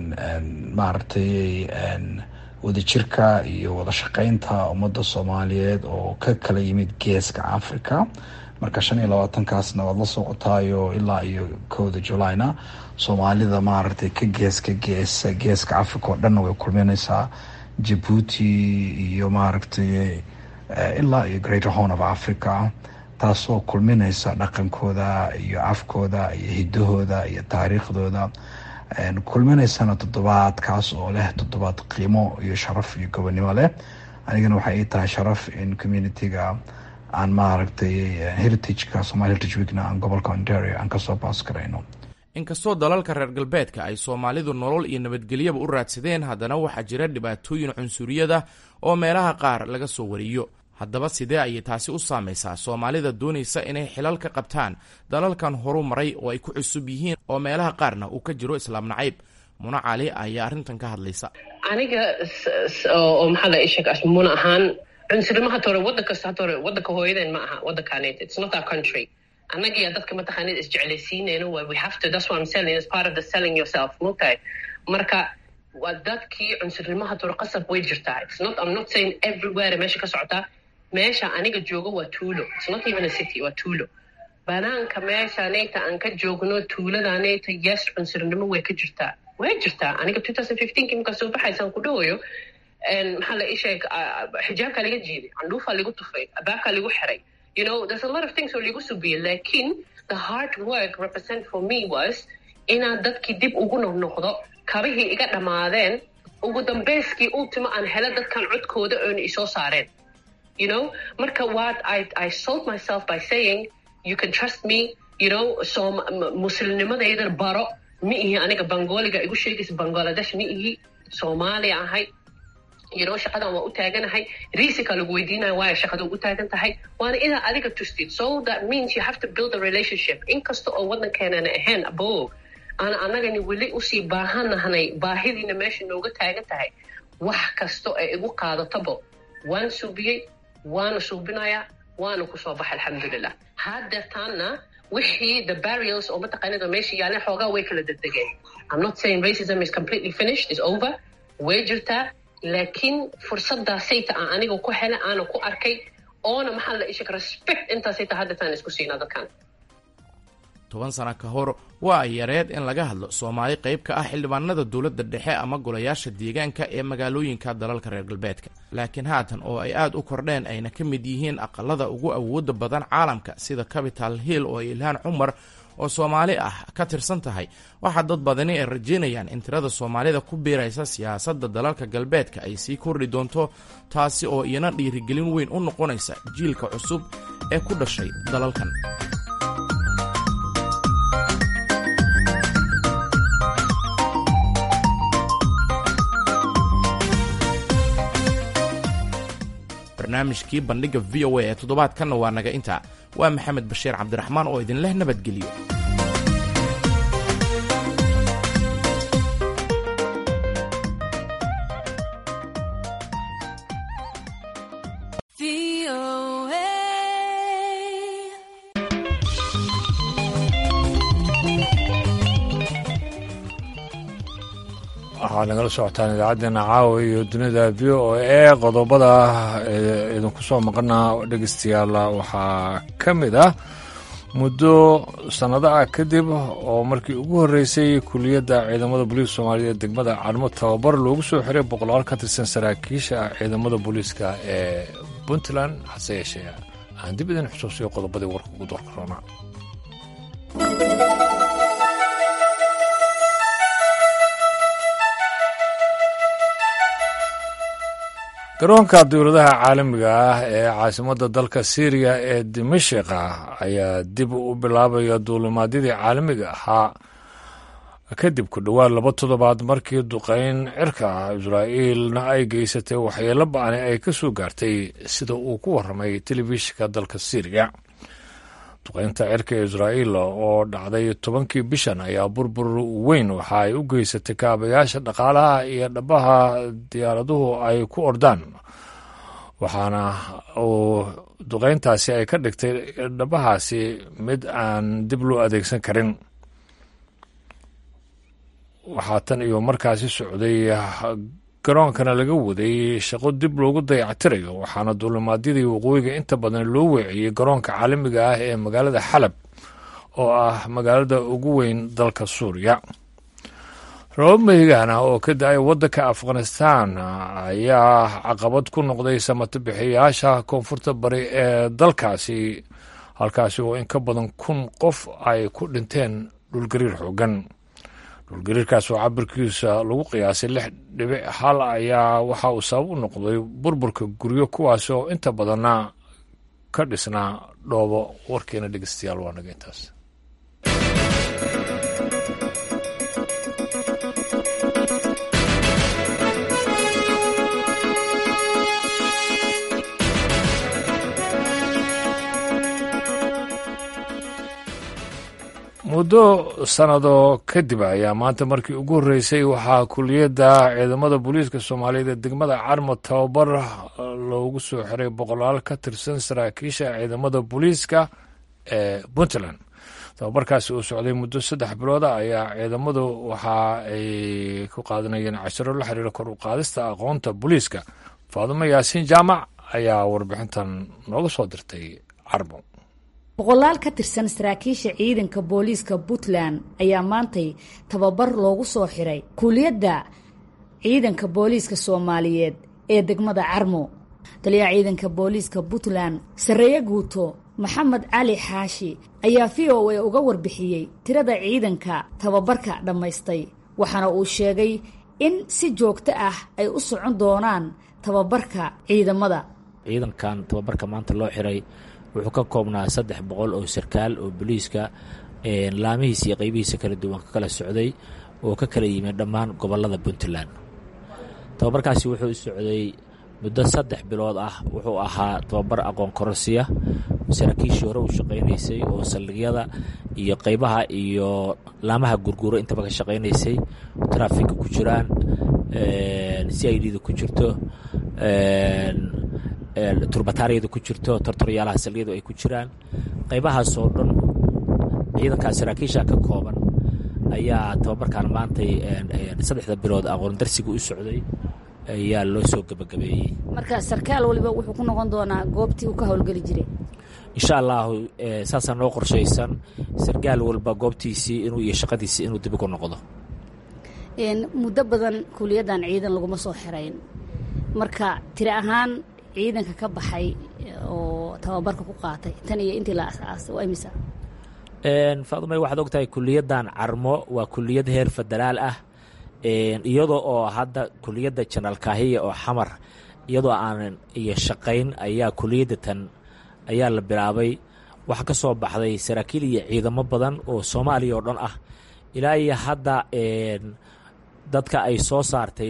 maaragtay wadajirka iyo wada shaqeynta ummadda Soomaaliyeed oo ka kala yimid geeska Africa. Marka 25kaasna waad la socotaayo ilaa iyo 1 Julayna Soomaalida maaragtay ka geeska Africa oo dhan way kulminaysaa, Djibouti iyo maaragtay ilaa iyo Greater Horn of Africa, taasoo kulminaysa dhaqankooda iyo afkooda iyo hidahooda iyo taariikhdooda, kulminaysana toddobaadkaas oo leh toddobaad qiimo iyo sharaf iyo gobonimo leh. Anigana waxay ii tahay sharaf in communityga aan maaragtay heritageka Somali Heritage Weekna aan gobolka Ontario aan kasoo baas garayno. inkastoo dalalka reer galbeedka ay Soomaalidu nolol iyo nabadgelyaba u raadsadeen, haddana waxaa jira dhibaatooyin cunsuriyada oo meelaha qaar laga soo wariyo. haddaba sidee ayay taasi u saamaysaa Soomaalida doonaysa inay xilal ka qabtaan dalalkan horu maray oo ay ku cusub yihiin oo meelaha qaarna uu ka jiro islaam nacayb? Muna Cali ayaa arrintan ka hadlaysa. aniga oo maxaa la isheg asmuna ahaan cunsurimaha tore wadanka hooyadeen ma aha wadankaaned. It's not our country. Anaga dadka mataqaanid isjeclaysiinayno we have to, that's what I'm selling, as part of the selling yourself. Okay. Marka waa dadkii cunsurimaha tore qasab way jirtaa. I'm not saying everywhere meesha ka socota. meesha aniga joogo waa tuulo. It's not even a city, waa tuulo. banaanka meesha neeta aan ka joogno tuulada neeta yes cunsurnimo way ka jirtaa. way jirtaa. aniga 2015 marka soo baxaysan ku dhawayo maxaa la isheg xijaabka laga jiiday, candhuufa lagu tufay, abaabka lagu xiray. You know, there's a lot of things oo lagu subiye, laakiin the hard work represent for me was inaan dadkii dib ugu noqdo, kabihii iga dhamaadeen, ugu dambayskii ultima aan helo dadkan codkooda oon isoo saareen. You know, marka what I sold myself by saying you can trust me, you know, so muslimnimadayda baro mi ihi aniga Bangoliga igu sheegaysa Bangladesh mi ihi Soomaali ahay. You know, shaqadan waa u taaganahay, riisika lagu weydiinayo waa shaqada ugu taagan tahay, waana inaad adiga tustid. So that means you have to build a relationship. Inkasta oo wadankeena ahayn abow anagani weli usii baahanahay, baahidiina meesha nooga taagan tahay, wax kasto ay igu qaadatabo waan subiyey, waana subinaya, waana ku soo baxay alxamdulillah. hadda taana wixii the barriers oo mataqaanida meesha yaaleen xoogaa way kala degdegeen. I'm not saying racism is completely finished, it's over, way jirtaa, laakiin fursadaasayta aan aniga ku helay, aana ku arkay, oona maxaa la isheg respect intaasayta haddataan isku siinaa dadkan. 10 sano ka hor waa ay yareed in laga hadlo Soomaali qayb ka ah xildhibaanada dowladda dhexe ama golayaasha deegaanka ee magaalooyinka dalalka reer galbeedka. laakiin haatan oo ay aad u kordheen ayna ka mid yihiin aqalada ugu awoodda badan caalamka sida Capitol Hill oo Ilhaan Cumar oo Soomaali ah ka tirsan tahay, waxaa dad badani ay rajeynayaan in tirada Soomaalida ku biiraysa siyaasadda dalalka galbeedka ay sii kordhi doonto, taasi oo iyana dhiirigelin weyn u noqonaysa jiilka cusub ee ku dhashay dalalkan. barnaamijkii bandhiga VOA ee toddobaadkanna waa naga intaa. waa Maxamed Bashiir Cabdiraxmaan oo idin leh nabadgelyo. waxaad nagala socotaan idaacaddeenna caawa iyo dunida VOA. qodobada idinku soo maqana dhegeystayaal waxaa ka mid ah muddo sannado ah kadib oo markii ugu horreysay kuliyadda ciidamada booliiska Soomaaliyeed degmada Cadmo tababar loogu soo xiray 100 ka tirsan saraakiisha ciidamada booliiska ee Puntland. hase yeeshee aan dib idin xusuusiyo qodobadii warka ugu doorka roona. garoonka dowladaha caalamiga ah ee caasimadda dalka Syria ee Dimashq ayaa dib u bilaabaya duulimaadyadii caalamiga ahaa kadib ku dhowaad 2 toddobaad markii duqeyn cirka Israa'iilna ay geysatay waxyeello ba'an ay ka soo gaartay, sida uu ku warramay telefishinka dalka Syria. duqeynta cirka israa'iil oo dhacday 10kii bishan ayaa burbur weyn waxa ay u geysatay kaabayaasha dhaqaalaha iyo dhabaha diyaaraduhu ay ku ordaan waxaana uu duqeyntaasi ay ka dhigtay dhabahaasi mid aan dib loo adeegsan karin waxaa tan iyo markaasi socday garoonkana laga waday shaqo dib loogu dayactirayo waxaana duulimaadyadii waqooyiga inta badan loo weeciyey garoonka caalamiga ah ee magaalada xalab oo ah magaalada ugu weyn dalka suuriya roobab mahigaana oo ka da-ay waddanka afghanistan ayaa caqabad ku noqday samato bixiyayaasha koonfurta bari ee dalkaasi halkaasi oo in ka badan 1,000 qof ay ku dhinteen dhulgariir xoogan dhulgariirkaas oo cabirkiisa lagu qiyaasay 6.1 ayaa waxa uu sabab u noqday burburka guryo kuwaas oo inta badanna ka dhisnaa dhoobo warkeena dhegeystayaal waa naga intaas muddo sannado kadib ayaa maanta markii ugu horreysay waxaa kuliyadda ciidamada booliiska soomaaliyeed ee degmada carmo tababar loogu soo xiray boqolaal ka tirsan saraakiisha ciidamada booliiska ee puntland tababarkaasi uu socday muddo 3 bilooda ayaa ciidamadu waxa ay ku qaadanayeen casharo la xiriira kor u qaadista aqoonta booliiska faadumo yaasiin jaamac ayaa warbixintan nooga soo dirtay carmo boqolaal ka tirsan saraakiisha ciidanka booliiska puntland ayaa maantay tababar loogu soo xiray kuliyadda ciidanka booliiska soomaaliyeed ee degmada carmo taliyaha ciidanka booliiska puntland sarreeye guuto maxamed cali xaashi ayaa v o a uga warbixiyey tirada ciidanka tababarka dhammaystay waxaana uu sheegay in si joogto ah ay u socon doonaan tababarka ciidamada ciidankan tababarka maanta loo xiray wuxuu ka koobnaa 300 oo sarkaal oo booliiska laamihiisa iyo qaybihiisa kala duwan ka kala socday oo ka kala yimid dhammaan gobollada puntland tababarkaasi wuxuu u socday muddo 3 bilood ah wuxuu ahaa tababar aqoon kororsiya saraakiishii hore u shaqaynaysay oo saldhigyada iyo qaybaha iyo laamaha gurguro intaba ka shaqaynaysay traafika ku jiraan CID-da ku jirto turbataariyada ku jirto tortoryaalaha saldhigyadu ay ku jiraan qaybahaasoo dhan ciidankaas saraakiisha ka kooban ayaa tababarkan maantay 3 bilood aqoon darsiga u socday ayaa loo soo gabagabeeyey marka sarkaal waliba wuxuu ku noqon doonaa goobtii uu ka howlgeli jiray insha allahu saasaa noo qorshaysan sarkaal walba goobtiisii inuu iyo shaqadiisii inuu dib ugu noqdo muddo badan kuliyaddan ciidan laguma soo xirayn marka tiri ahaan ciidanka ka baxay oo tababarka ku qaatay tan iyo intii la asaasay waa imisa faadumay waxaad ogtahay kuliyaddan carmo waa kuliyad heer federaal ah iyadoo oo hadda kuliyadda janaal kaahiya oo xamar iyadoo aanan iyo shaqayn ayaa kuliyadda tan ayaa la bilaabay waxaa ka soo baxday saraakiil iyo ciidamo badan oo soomaaliya oo dhan ah ilaa iyo hadda dadka ay soo saartay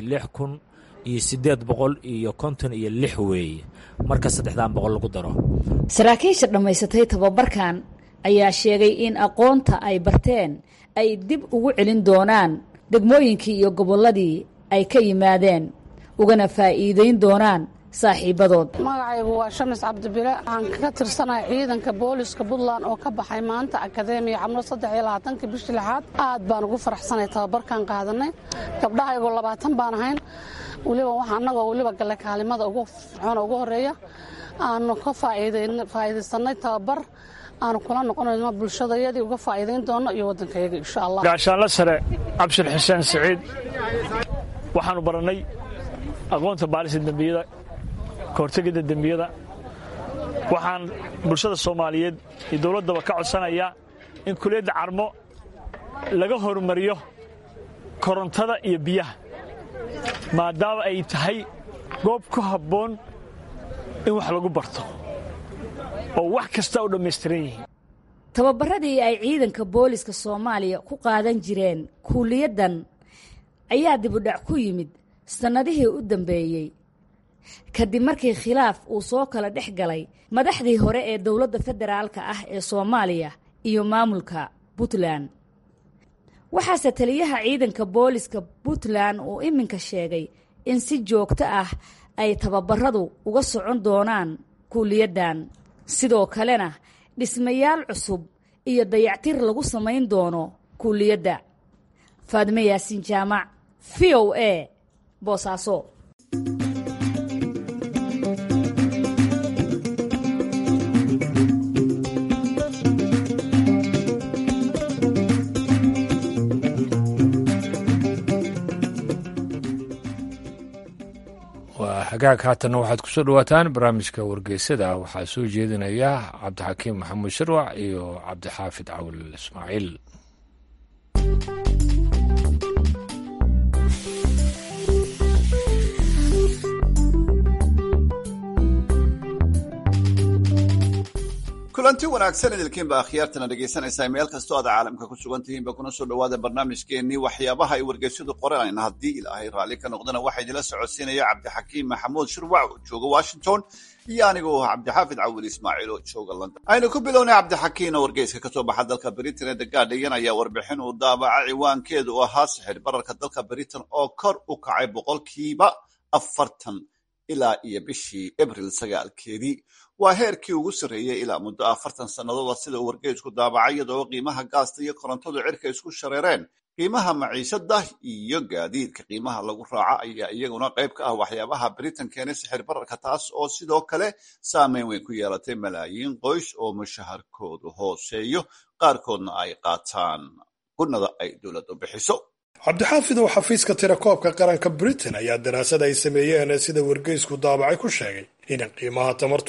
6,856 weeye marka 300 lagu daro saraakiisha dhammaysatay tababarkan ayaa sheegay in aqoonta ay barteen ay dib ugu celin doonaan degmooyinkii iyo gobolladii ay ka yimaadeen ugana faa'iidayn doonaan saaxiibadood magacaygu waa shamis cabdibile waxaan ka tirsanahay ciidanka booliska puntland oo ka baxay maanta akadeemiya camlo 23 bishii 6 aad baan ugu faraxsanay tababarkan qaadanay gabdhahaygu 20 baan ahayn waliba waxa annagoo waliba gale kaalimada ugu fircoon ugu horeeya aanu ka faa'iidaysanay tababar aanu kula noqonayno bulshadayadii uga faa'iidayn doono iyo waddankayaga insha allah gaashaanla sare cabshir xuseen siciid waxaanu barannay aqoonta baalista dembiyada kahortegidda dembiyada waxaan bulshada soomaaliyeed iyo dowladdaba ka codsanayaa in kuliyadda carmo laga horumariyo korontada iyo biyaha maadaama ay tahay goob ku habboon in wax lagu barto oo wax kasta u dhammaystiran yihiin tababaradii ay ciidanka booliska soomaaliya ku qaadan jireen kuuliyaddan ayaa dibudhac ku yimid sannadihii u dambeeyey kadib markii khilaaf uu soo kala dhex galay madaxdii hore ee dowladda federaalka ah ee Soomaaliya iyo maamulka Puntland. waxaase taliyaha ciidanka booliska Puntland uu iminka sheegay in si joogto ah ay tababaradu uga socon doonaan kuliyadan, sidoo kalena dhismayaal cusub iyo dayactir lagu samayn doono kuliyadda. Faadime Yaasiin Jaamac, VOA, Boosaaso. hagaag haatanna waxaad ku soo dhawaataan barnaamijka wargeysada. waxaa soo jeedinaya cabdixakiim maxamuud sharwac iyo cabdixaafid cawil ismaaciil. kulanti wanaagsan idilkiinba akhyaartana dhegaysanaysaa meel kastoo aad caalamka ku sugan tihiinba kuna soo dhawaada barnaamijkeennii waxyaabaha ay wargeysyadu qoreen. haddii ilaahay raalli ka noqdana waxaa idila socodsiinaya cabdixakiim maxamuud shirwac oo jooga Washington iyo anigoo cabdixaafid cawil ismaaciil oo jooga London. aynu ku bilownay cabdixakiim oo wargeyska kasoo baxa dalka Britain ee The Guardian ayaa warbixin uu daabacay ciwaankeedu oo ahaa sixir bararka dalka Britain oo kor u kacay 40% ilaa iyo bishii Abriil 9-keedii. waa heerkii ugu sarreeyay ilaa muddo 40 sannadood sida uu wargeysku daabacay, iyadoo qiimaha gaasta iyo korontadu cirka isku shareereen. qiimaha maciishada iyo gaadiidka qiimaha lagu raaca ayaa iyaguna qayb ka ah waxyaabaha Britain keenay sixir bararka, taas oo sidoo kale saameyn weyn ku yeelatay malaayiin qoys oo mushaharkoodu hooseeyo, qaarkoodna ay qaataan gunnada ay dowladdu bixiso. cabdixaafid oo xafiiska tirakoobka qaranka Britain ayaa daraasad ay sameeyeen sida wargeysku daabacay ku sheegay in qiimaha tamartu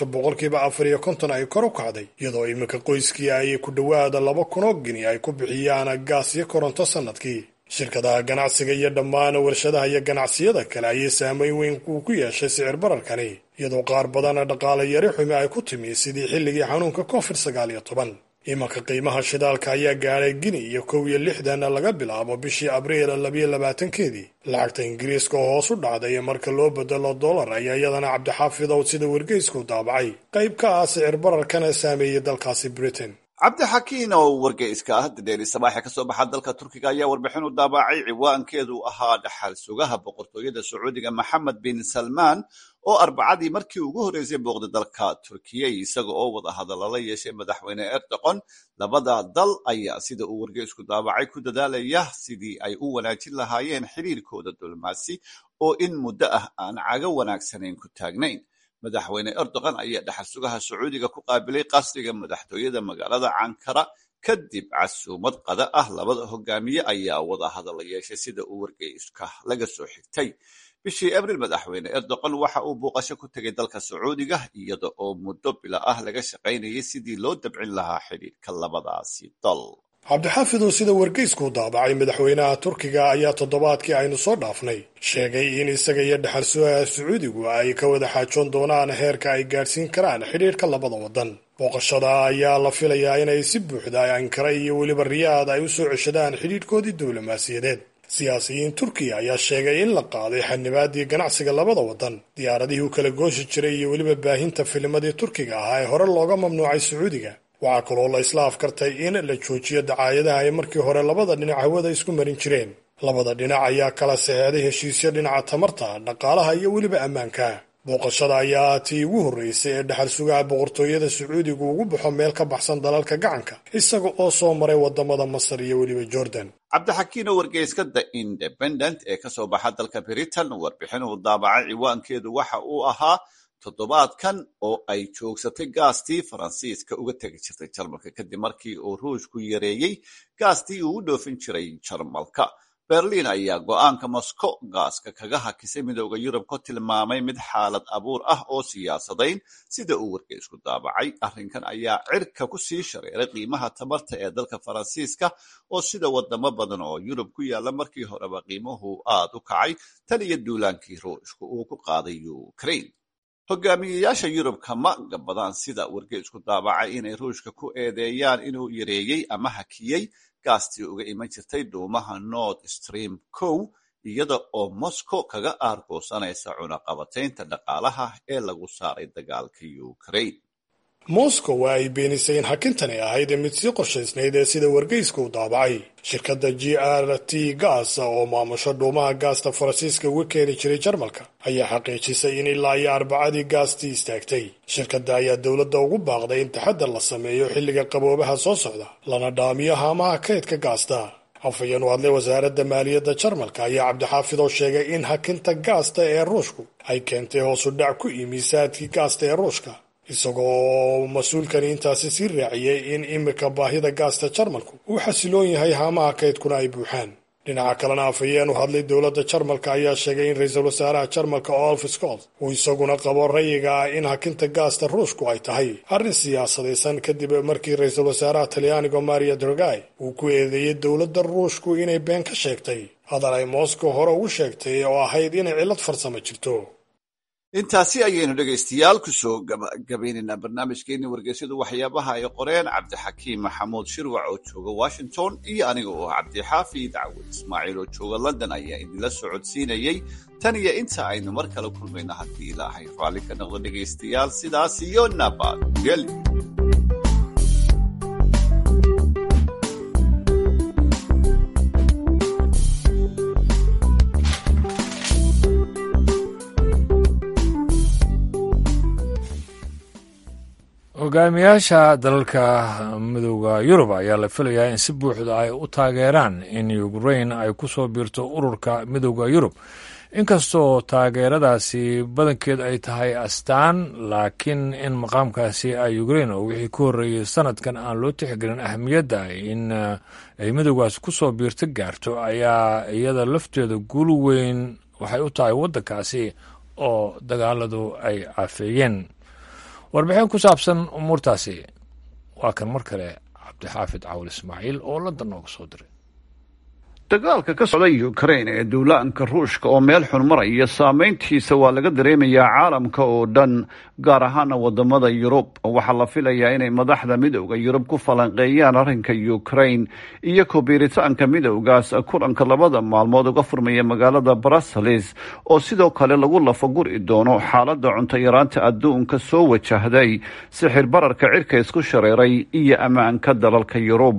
450% ay kor u kacday, iyadoo iminka qoyskii ay ku dhawaada 2,000 oo gini ay ku bixiyaan gaas iyo koronto sanadkii. shirkadaha ganacsiga iyo dhammaan warshadaha iyo ganacsiyada kale ayay saameyn weyn ku yeeshay sicir bararkani, iyadoo qaar badan dhaqaale yari xumi ay ku timi sidii xilligii xanuunka COVID-19. imanka qiimaha shidaalka ayaa gaadhay gini iyo 61 laga bilaabo bishii Abriil 22-keedii. lacagta Ingiriiska oo hoos u dhacday marka loo bedelo dollar ayaa iyadana cabdixaafid oo sida wargeysku daabacay qayb ka ah sicir bararkana saameeyay dalkaasi Britain. cabdixakiin oo wargeyska ah Daily Sabaax ka soo baxa dalka Turkiga ayaa warbixin u daabacay ciwaankeedu ahaa dhaxal sugaha boqortooyada Sacuudiga Mohammed bin Salman oo Arbacadii markii ugu horeysay booqday dalka Turkiga isaga oo wada hadallo la yeeshay madaxweyne Erdogan. labada dal ayaa sida uu wargeysku daabacay ku dadaalaya sidii ay u wanaajin lahaayeen xiriirkooda diblomaasi oo in muddo ah aan caga wanaagsanayn ku taagnayn. madaxweyne Erdogan ayaa dhaxal sugaha Sacuudiga ku qaabilay qasriga madaxtooyada magaalada Ankara kadib casuumad qada ah. labada hogaamiye ayaa wada hadal yeeshay sida uu wargeyska laga soo xigtay. bishii Abriil madaxweyne Erdogan waxa uu booqasho ku tagay dalka Sacuudiga iyada oo muddo bila ah laga shaqaynayay sidii loo dabcin lahaa xiriirka labadaasi dal. cabdixaafid oo sida wargeysku daabacay madaxweynaha Turkiga ayaa toddobaadkii aynu soo dhaafnay sheegay in isaga iyo dhaxal sugaha Sacuudigu ay ka wada xaajoon doonaan heerka ay gaadhsiin karaan xiriirka labada wadan. booqashada ayaa la filayaa inay si buuxda Ankara iyo weliba Riyaad ay u soo ceshadaan xiriirkoodii diblomaasiyadeed. siyaasiyiin Turkiya ayaa sheegay in la qaaday xanibaadii ganacsiga labada wadan, diyaaradihii u kala gooshi jiray iyo weliba baahinta filimadii Turkiga ahaa ee hore looga mamnuucay Sacuudiga. waxaa kaloo la isla afkartay in la joojiyo dacaayadaha ay markii hore labada dhinac hawada isku marin jireen. labada dhinac ayaa kala saxeexday heshiisyo dhinaca tamarta, dhaqaalaha iyo weliba ammaanka. booqashada ayaa tii ugu horreysay ee dhaxal sugaha boqortooyada Sacuudigu ugu baxo meel ka baxsan dalalka gacanka, isaga oo soo maray wadamada Masar iyo weliba Jordan. cabdixakiin oo wargeyska The Independent ee ka soo baxa dalka Britain warbixin uu daabacay ciwaankeedu waxa uu ahaa toddobaadkan oo ay joogsatay gaastii Faransiiska uga tegi jirtay Jarmalka kadib markii uu Ruushku yareeyay gaastii uu u dhoofin jiray Jarmalka. Berlin ayaa go'aanka Moscow gaaska kaga hakisay midowda Yurub ku tilmaamay mid xaalad abuur ah oo siyaasadayn sida uu wargeysku daabacay. arrinkan ayaa cirka ku sii shareeray qiimaha tamarta ee dalka Faransiiska oo sida wadamo badan oo Yurub ku yaala markii horeba qiimuhu aad u kacay tan iyo duulaankii Ruushku uu ku qaaday Ukraine. hogaamiyayaasha Yurub kama gabadaan sida wargeysku daabacay inay Ruushka ku eedeeyaan inuu yareeyay ama hakiyay gaastii uga iman jirtay dhuumaha Nord Stream 1 iyada oo Moscow kaga aargoosanaysa cunaqabataynta dhaqaalaha ee lagu saaray dagaalka Ukraine. Moscow waa ay beenisay in hakintani ahayd mid si qorshaysnayd ee sida wargeysku u daabacay. Shirkadda GRT Gas oo maamusha dhuumaha gaasta Faransiiska uga keeni jiray Jarmalka ayaa xaqiijisay in ilaa iyo Arbacadii gaastii istaagtay. Shirkadda ayaa dowladda ugu baaqday in taxadar la sameeyo xilliga qaboobaha soo socda lana dhaamiyo haamaha kaydka gaasta. Afhayeen u hadlay wasaaradda maaliyadda Jarmalka ayaa Cabdixaafid oo sheegay in hakinta gaasta ee Ruushku ay keentay hoos u dhac ku miisaadkii gaasta ee Ruushka, isagoo mas-uulkani intaasi sii raaciyay in imika baahida gaasta Jarmalku uu xasiloon yahay haamaha kaydkuna ay buuxaan. dhinaca kalena afhayeen u hadlay dowladda Jarmalka ayaa sheegay in ra-iisul wasaaraha Jarmalka Olaf Scholz uu isaguna qabo rayiga ah in hakinta gaasta Ruushku ay tahay arrin siyaasadaysan kadib markii ra-iisul wasaaraha Talyaaniga Mario Draghi uu ku eedeeyay dowladda Ruushku inay been ka sheegtay hadal ay Moscow hore ugu sheegtay oo ahayd inay cillad farsamo jirto. intaasi ayaynu dhegaystayaal ku soo gabaynaynaa barnaamijkeenii wargeysyadu waxyaabaha ay qoreen cabdixakiim maxamuud shirwac oo jooga Washington iyo aniga oo cabdixaafid cawil ismaaciil oo jooga London ayaa idinla socodsiinayay tan iyo inta aynu mar kale kulmayno haddii ilaahay raalli ka noqdo dhegaystayaal sidaas iyo nabadgelyo. hogaamiyaasha dalalka midowda Yurub ayaa la filayaa in si buuxda ay u taageeraan in Ukraine ay ku soo biirto ururka midowda Yurub, inkastoo taageeradaasi badankeed ay tahay astaan, laakiin in maqaamkaasi ay Ukraine oo wixii ku horreeyey sanadkan aan loo tixgelin ahmiyadda in ay midowgaas ku soo biirto gaarto ayaa iyada lafteeda guul weyn waxay u tahay waddankaasi oo dagaaladu ay caafeeyeen. warbixin ku saabsan umuurtaasi waa kan mar kale cabdixaafid cawil ismaaciil oo London nooga soo diray. dagaalka ka socda Ukraine ee duulaanka Ruushka oo meel xun maraya saameyntiisa waa laga dareemayaa caalamka oo dhan, gaar ahaan wadamada Yurub. waxaa la filayaa inay madaxda midowda Yurub ku falanqeeyaan arrinka Ukraine iyo ku biiritaanka midowgaas kulanka labada maalmood uga furmaya magaalada Brussels, oo sidoo kale lagu lafaguri doono xaaladda cunto yaraanta adduunka soo wajahday, sixir bararka cirka isku shareeray iyo ammaanka dalalka Yurub.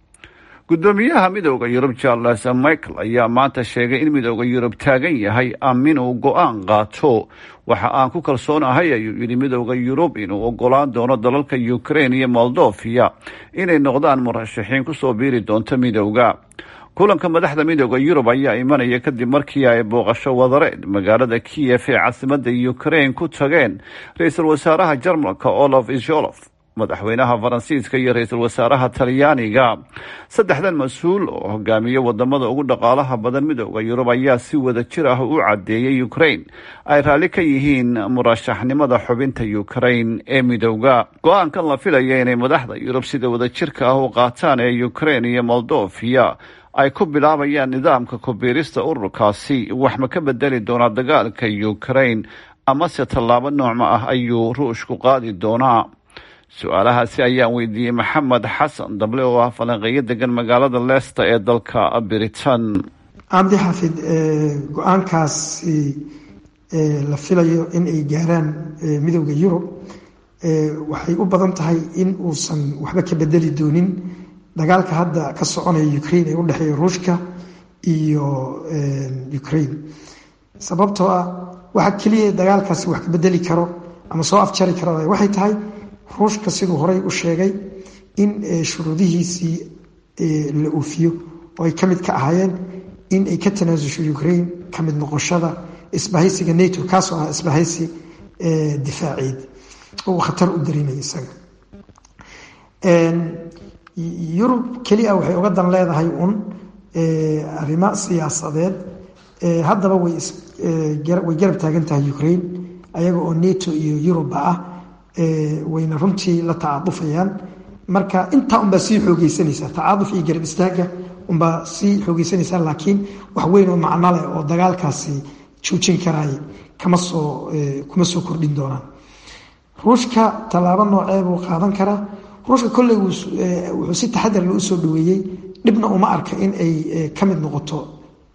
gudoomiyaha midowda Yurub Charles Michael ayaa maanta sheegay in midowda Yurub taagan yahay inuu go'aan qaato. waxa aan ku kalsoonahay ayuu yidhi midowda Yurub inuu ogolaan doono dalalka Ukraine iyo Moldova inay noqdaan murashaxiin ku soo biiri doonta midowda. kulanka madaxda midowda Yurub ayaa imanaya kadib markii ay booqasho wadareed magaalada Kiev ee caasimadda Ukraine ku tageen ra-iisul wasaaraha Jarmalka Olaf Scholz, madaxweynaha Faransiiska iyo ra-iisul wasaaraha Talyaaniga. saddexdan mas-uul oo hogaamiya wadamada ugu dhaqaalaha badan midowda Yurub ayaa si wada jir ah u cadeeyay Ukraine ay raalli ka yihiin murashaxnimada xubinta Ukraine ee midowda. go-aankan la filaya inay madaxda Yurub sida wada jirka ah u qaataan ee Ukraine iyo Moldova ay ku bilaabayaan nidaamka ku biirista ururkaasi wax ma ka bedeli doonaa dagaalka Ukraine amase tallaabo noocma ah ayuu Ruushku qaadi doonaa? su-aalahaasi ayaan weydiiyey maxamed xasan dable oo ah falanqeeyo degan magaalada Leicester ee dalka Britain. cabdixaafid, go-aankaasi la filayo in ay gaaraan midowda Yurub waxay u badan tahay in uusan waxba ka bedeli doonin dagaalka hadda ka soconaya Ukraine ee u dhexeeya Ruushka iyo Ukraine. sababtoo ah waxa kaliya dagaalkaasi wax ka bedeli karo ama soo afjari karo waxay tahay Ruushka siduu horey u sheegay in shuruudihiisii la oofiyo oo ay ka mid ka ahaayeen in ay ka tanaasusho Ukraine ka mid noqoshada isbahaysiga NATO, kaasoo ah isbahaysi difaaceed oo khatar u dareemaya isaga. Yurub keliya waxay uga dan leedahay arrimo siyaasadeed. haddaba way garab taagan tahay Ukraine ayaga oo NATO iyo Yuruba ah, wayna runtii la tacaadufayaan. marka intaa unbaa sii xoogeysanaysaa, tacaaduf iyo garab istaaga unbaa sii xoogeysanaysaa, laakiin wax weyn oo macno leh oo dagaalkaasi joojin karaay kuma soo kordhin doonaan. Ruushka tallaabo noocee buu qaadan karaa? Ruushka kolley wuxuu si taxadar leh u soo dhaweeyey, dhibna uma arka in ay ka mid noqoto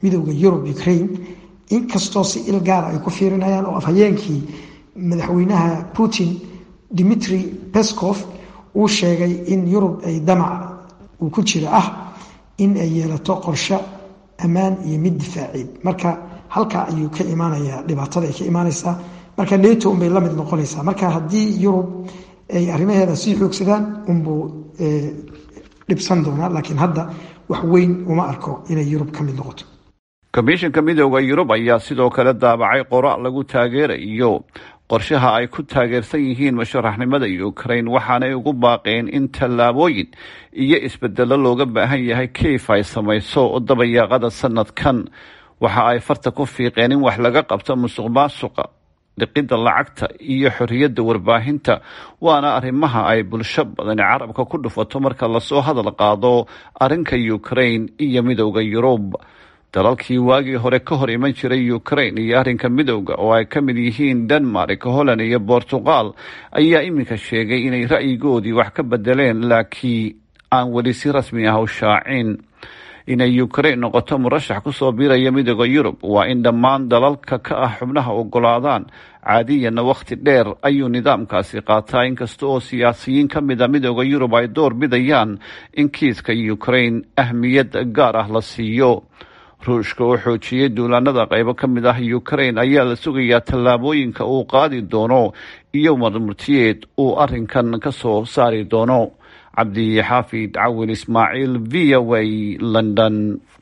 midowda yurub Ukraine inkastoo si ilgaar ay ku fiirinayaan oo afhayeenkii madaxweynaha Putin Dmitry Peskov uu sheegay in yurub ay damac uu ku jira in ay yeelato qorshe ammaan iyo mid difaaciid marka halka ayuu ka imaanayaa dhibaatada ay ka imaanaysaa marka NATO bay la mid noqonaysaa marka haddii yurub ay arrimaheeda sii xoogsadaan unbuu dhibsan doonaa laakiin hadda wax weyn uma arko inay yurub ka mid noqoto komishanka midowda yurub ayaa sidoo kale daabacay qoraal lagu taageerayo qorshaha ay ku taageersan yihiin musharaxnimada Ukraine waxaanay ugu baaqeen in tallaabooyin iyo isbedelo looga baahan yahay Kiev ay samayso dabayaaqada sanadkan waxa ay farta ku fiiqeen in wax laga qabto musuqmaasuqa dhiqida lacagta iyo xorriyadda warbaahinta waana arrimaha ay bulsho badan carabka ku dhufato marka la soo hadal qaado arrinka Ukraine iyo midowda Yurub dalalkii waagii hore ka hor iman jiray Ukraine iyo arrinka midowga oo ay ka mid yihiin Denmark, Holland iyo Portugal ayaa iminka sheegay inay ra'yigoodii wax ka bedeleen laakiin aan weli si rasmi ah u shaacin inay Ukraine noqoto murashax ku soo biiraya midowda Yurub waa in dhammaan dalalka ka ah xubnaha ogolaadaan caadiyana waqti dheer ayuu nidaamkaasi qaataa inkasta oo siyaasiyiin ka mid ah midowda Yurub ay door bidayaan in kiiska Ukraine ahmiyad gaar ah la siiyo ruushka oo xoojiyay duulaanada qaybo ka mid ah Ukraine ayaa la sugayaa tallaabooyinka uu qaadi doono iyo marmurtiyeed uu arrinkan ka soo saari doono cabdi xaafid cawil ismaaciil VOA London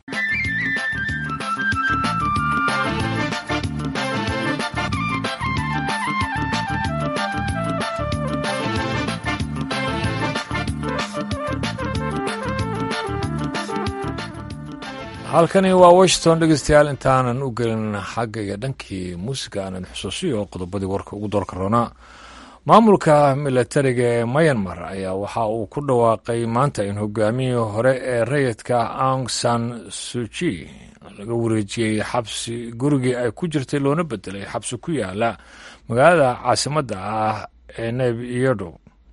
halkani waa Washington dhegeystayaal intaanan u gelin xagga iyo dhankii muusiga aanan xusuusiyo qodobadii warka ugu doorka roonaa maamulka milatariga ee Myanmar ayaa waxa uu ku dhawaaqay maanta in hogaamiyihii hore ee rayidka Aung San Suu Kyi laga wareejiyey xabsi gurigii ay ku jirtay loona bedelay xabsi ku yaala magaalada caasimadda ah ee Naypyidaw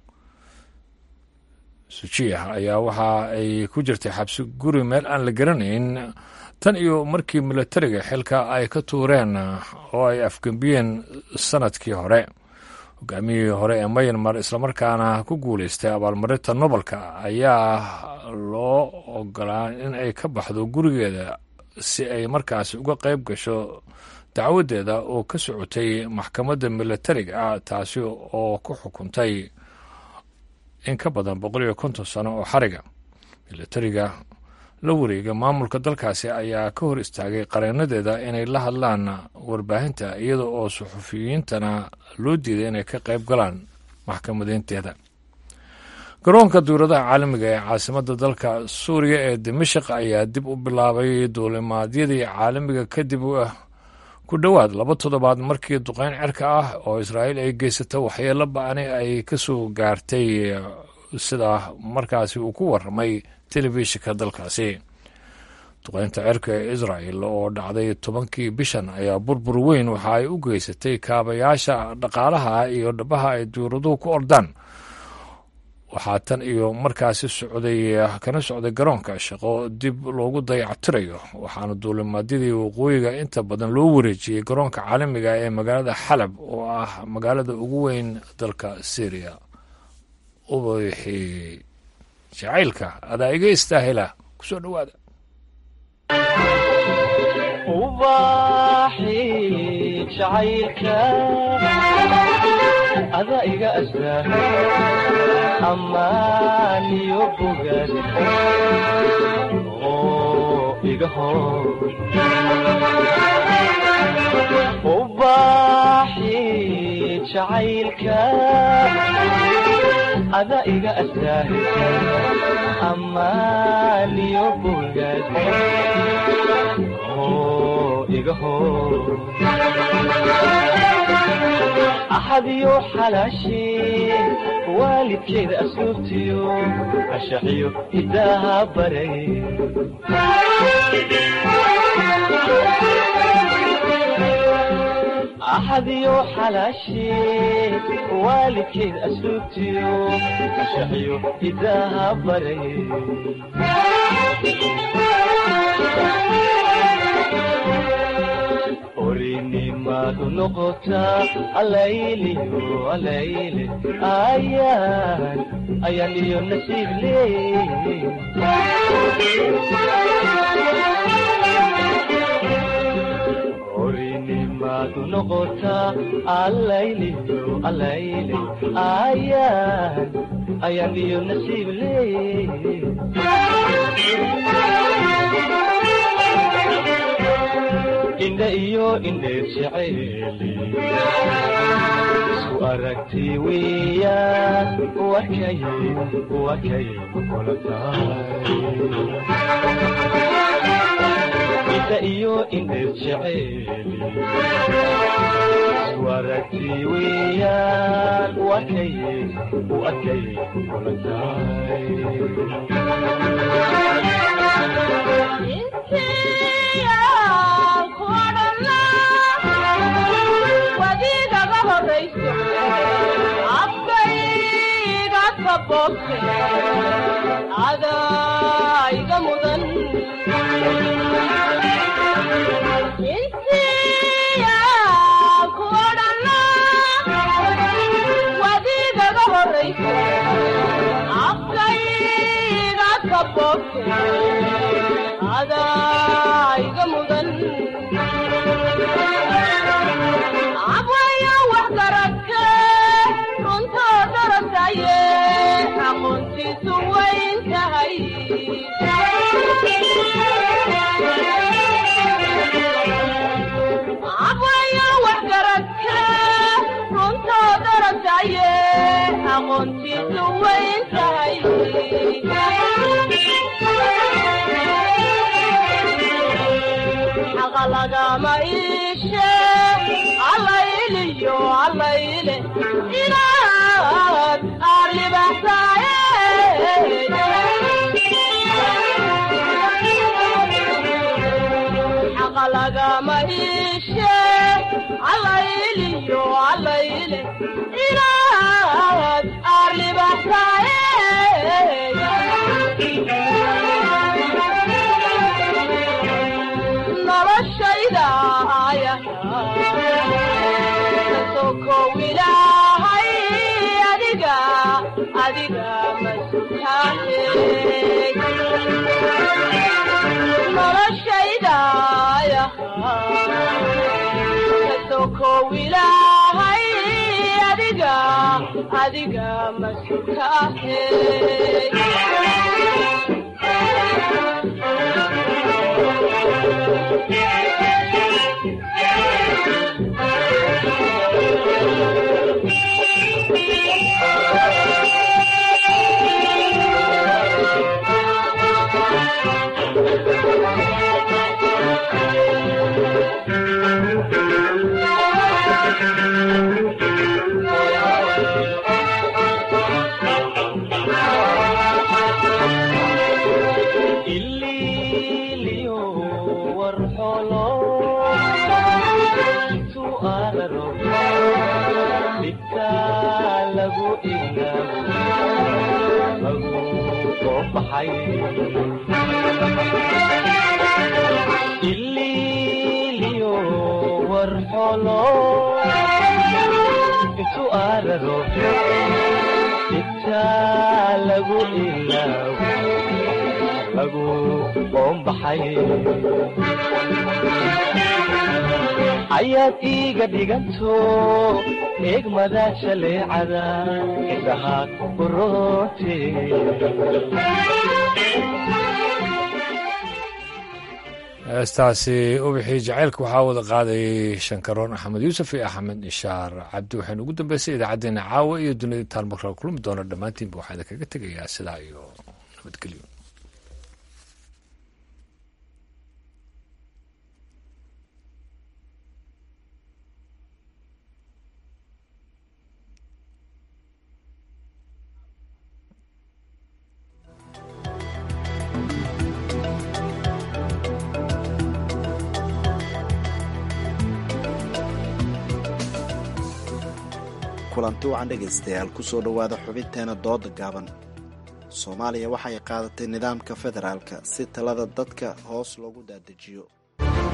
Suu Kyi ayaa waxa ay ku jirtay xabsi guri meel aan la garanayn tan iyo markii milatariga xilka ay ka tuureen oo ay afgambiyeen sanadkii hore hogaamiyihii hore ee Myanmar islamarkaana ku guulaystay abaalmarinta Nobelka ayaa loo ogolaa in ay ka baxdo gurigeeda si ay markaasi uga qayb gasho dacwadeeda oo ka socotay maxkamadda milatariga ah taasi oo ku xukuntay in ka badan 150 sano oo xariga milatariga la wareega maamulka dalkaasi ayaa ka hor istaagay qareenadeeda inay la hadlaan warbaahinta iyada oo suxufiyiintana loo diiday inay ka qayb galaan maxkamadeynteeda garoonka duuradaha caalamiga ee caasimadda dalka Suuriya ee Dimashq ayaa dib u bilaabay duulimaadyadii caalamiga kadib ku dhowaad 2 toddobaad markii duqeyn cirka ah oo Israa'iil ay geysatay waxyeello ba'an ay ka soo gaartay sida markaasi uu ku warramay telefishinka dalkaasi duqeynta cirka ee Israa'iil oo dhacday 10kii bishan ayaa burbur weyn waxa ay u geysatay kaabayaasha dhaqaalaha iyo dhabaha ay duuraduhu ku ordaan waxaa tan iyo markaasi kana socday garoonka shaqo dib loogu dayactirayo waxaana duulimaadyadii waqooyiga inta badan loo wareejiyey garoonka caalamiga ee magaalada Xalab oo ah magaalada ugu weyn dalka Syria ubaxii jacaylka adaa iga istaahila kusoo dhawaada ubaxii jacaylka adaa iga istaahila amaniyo bogan oo iga hor ubaxii jacaylka ada iga astaahila amaniyo bogan oo iga hor axadiyo xalaashi waalidkeeda asluubtiyo ashaxiyo hidaaha baray axadiyo xalaashi waalidkeeda asluubtiyo ashaxiyo hidaaha baray orinimadu noqotaa alayliyo alayle ayaan iyo nasiib leey orinimadu noqotaa alayliyo alayle ayaan iyo nasiib leey indha iyo indheer jeceeli isku aragti weeyaan wakay kula tahay indha iyo indheer jeceeli isku aragti weeyaan wakay kula tahay wadiigaga horayso afkayga kabobte adayga mudan intiya kuodhana wadiigaga horayso afkayga kabobte adayga mudan abwaya wax garadka runtoo darasaye aqoontiisu wayn tahay abwaya wax garadka runtoo darasaye aqoontiisu wayn tahay lagama iishe allayliyo allayle inaad arribaxsaaye xaqa lagama iishe allayliyo allayle inaad arribaxsaaye noloshaydaaya kasokow ilaahay adiga masukaahe noloshaydaaya kasokow ilaahay adiga masukaahe ililiyo warxolo intu araro intaa lagu ilaawo lagu qoombaxay ayaad iiga dhiganto eegmada shaleecada indhaha uroote heestaasi ubixii jacaylka waxaa wada qaadayay shankaroon axmed yuusuf iyo axmed ishaar cabdi waxaynu ugu dambeysay idaacaddeenna caawa iyo dunida intaan markale kulmi doona dhammaantiinba waxaa idinkaga tegayaa sidaa iyo nabadgelyo. kulanti wacan dhegaystayaal kusoo dhowaada xubinteena dooda gaaban. soomaaliya waxay qaadatay nidaamka federaalka si talada dadka hoos loogu daadejiyo.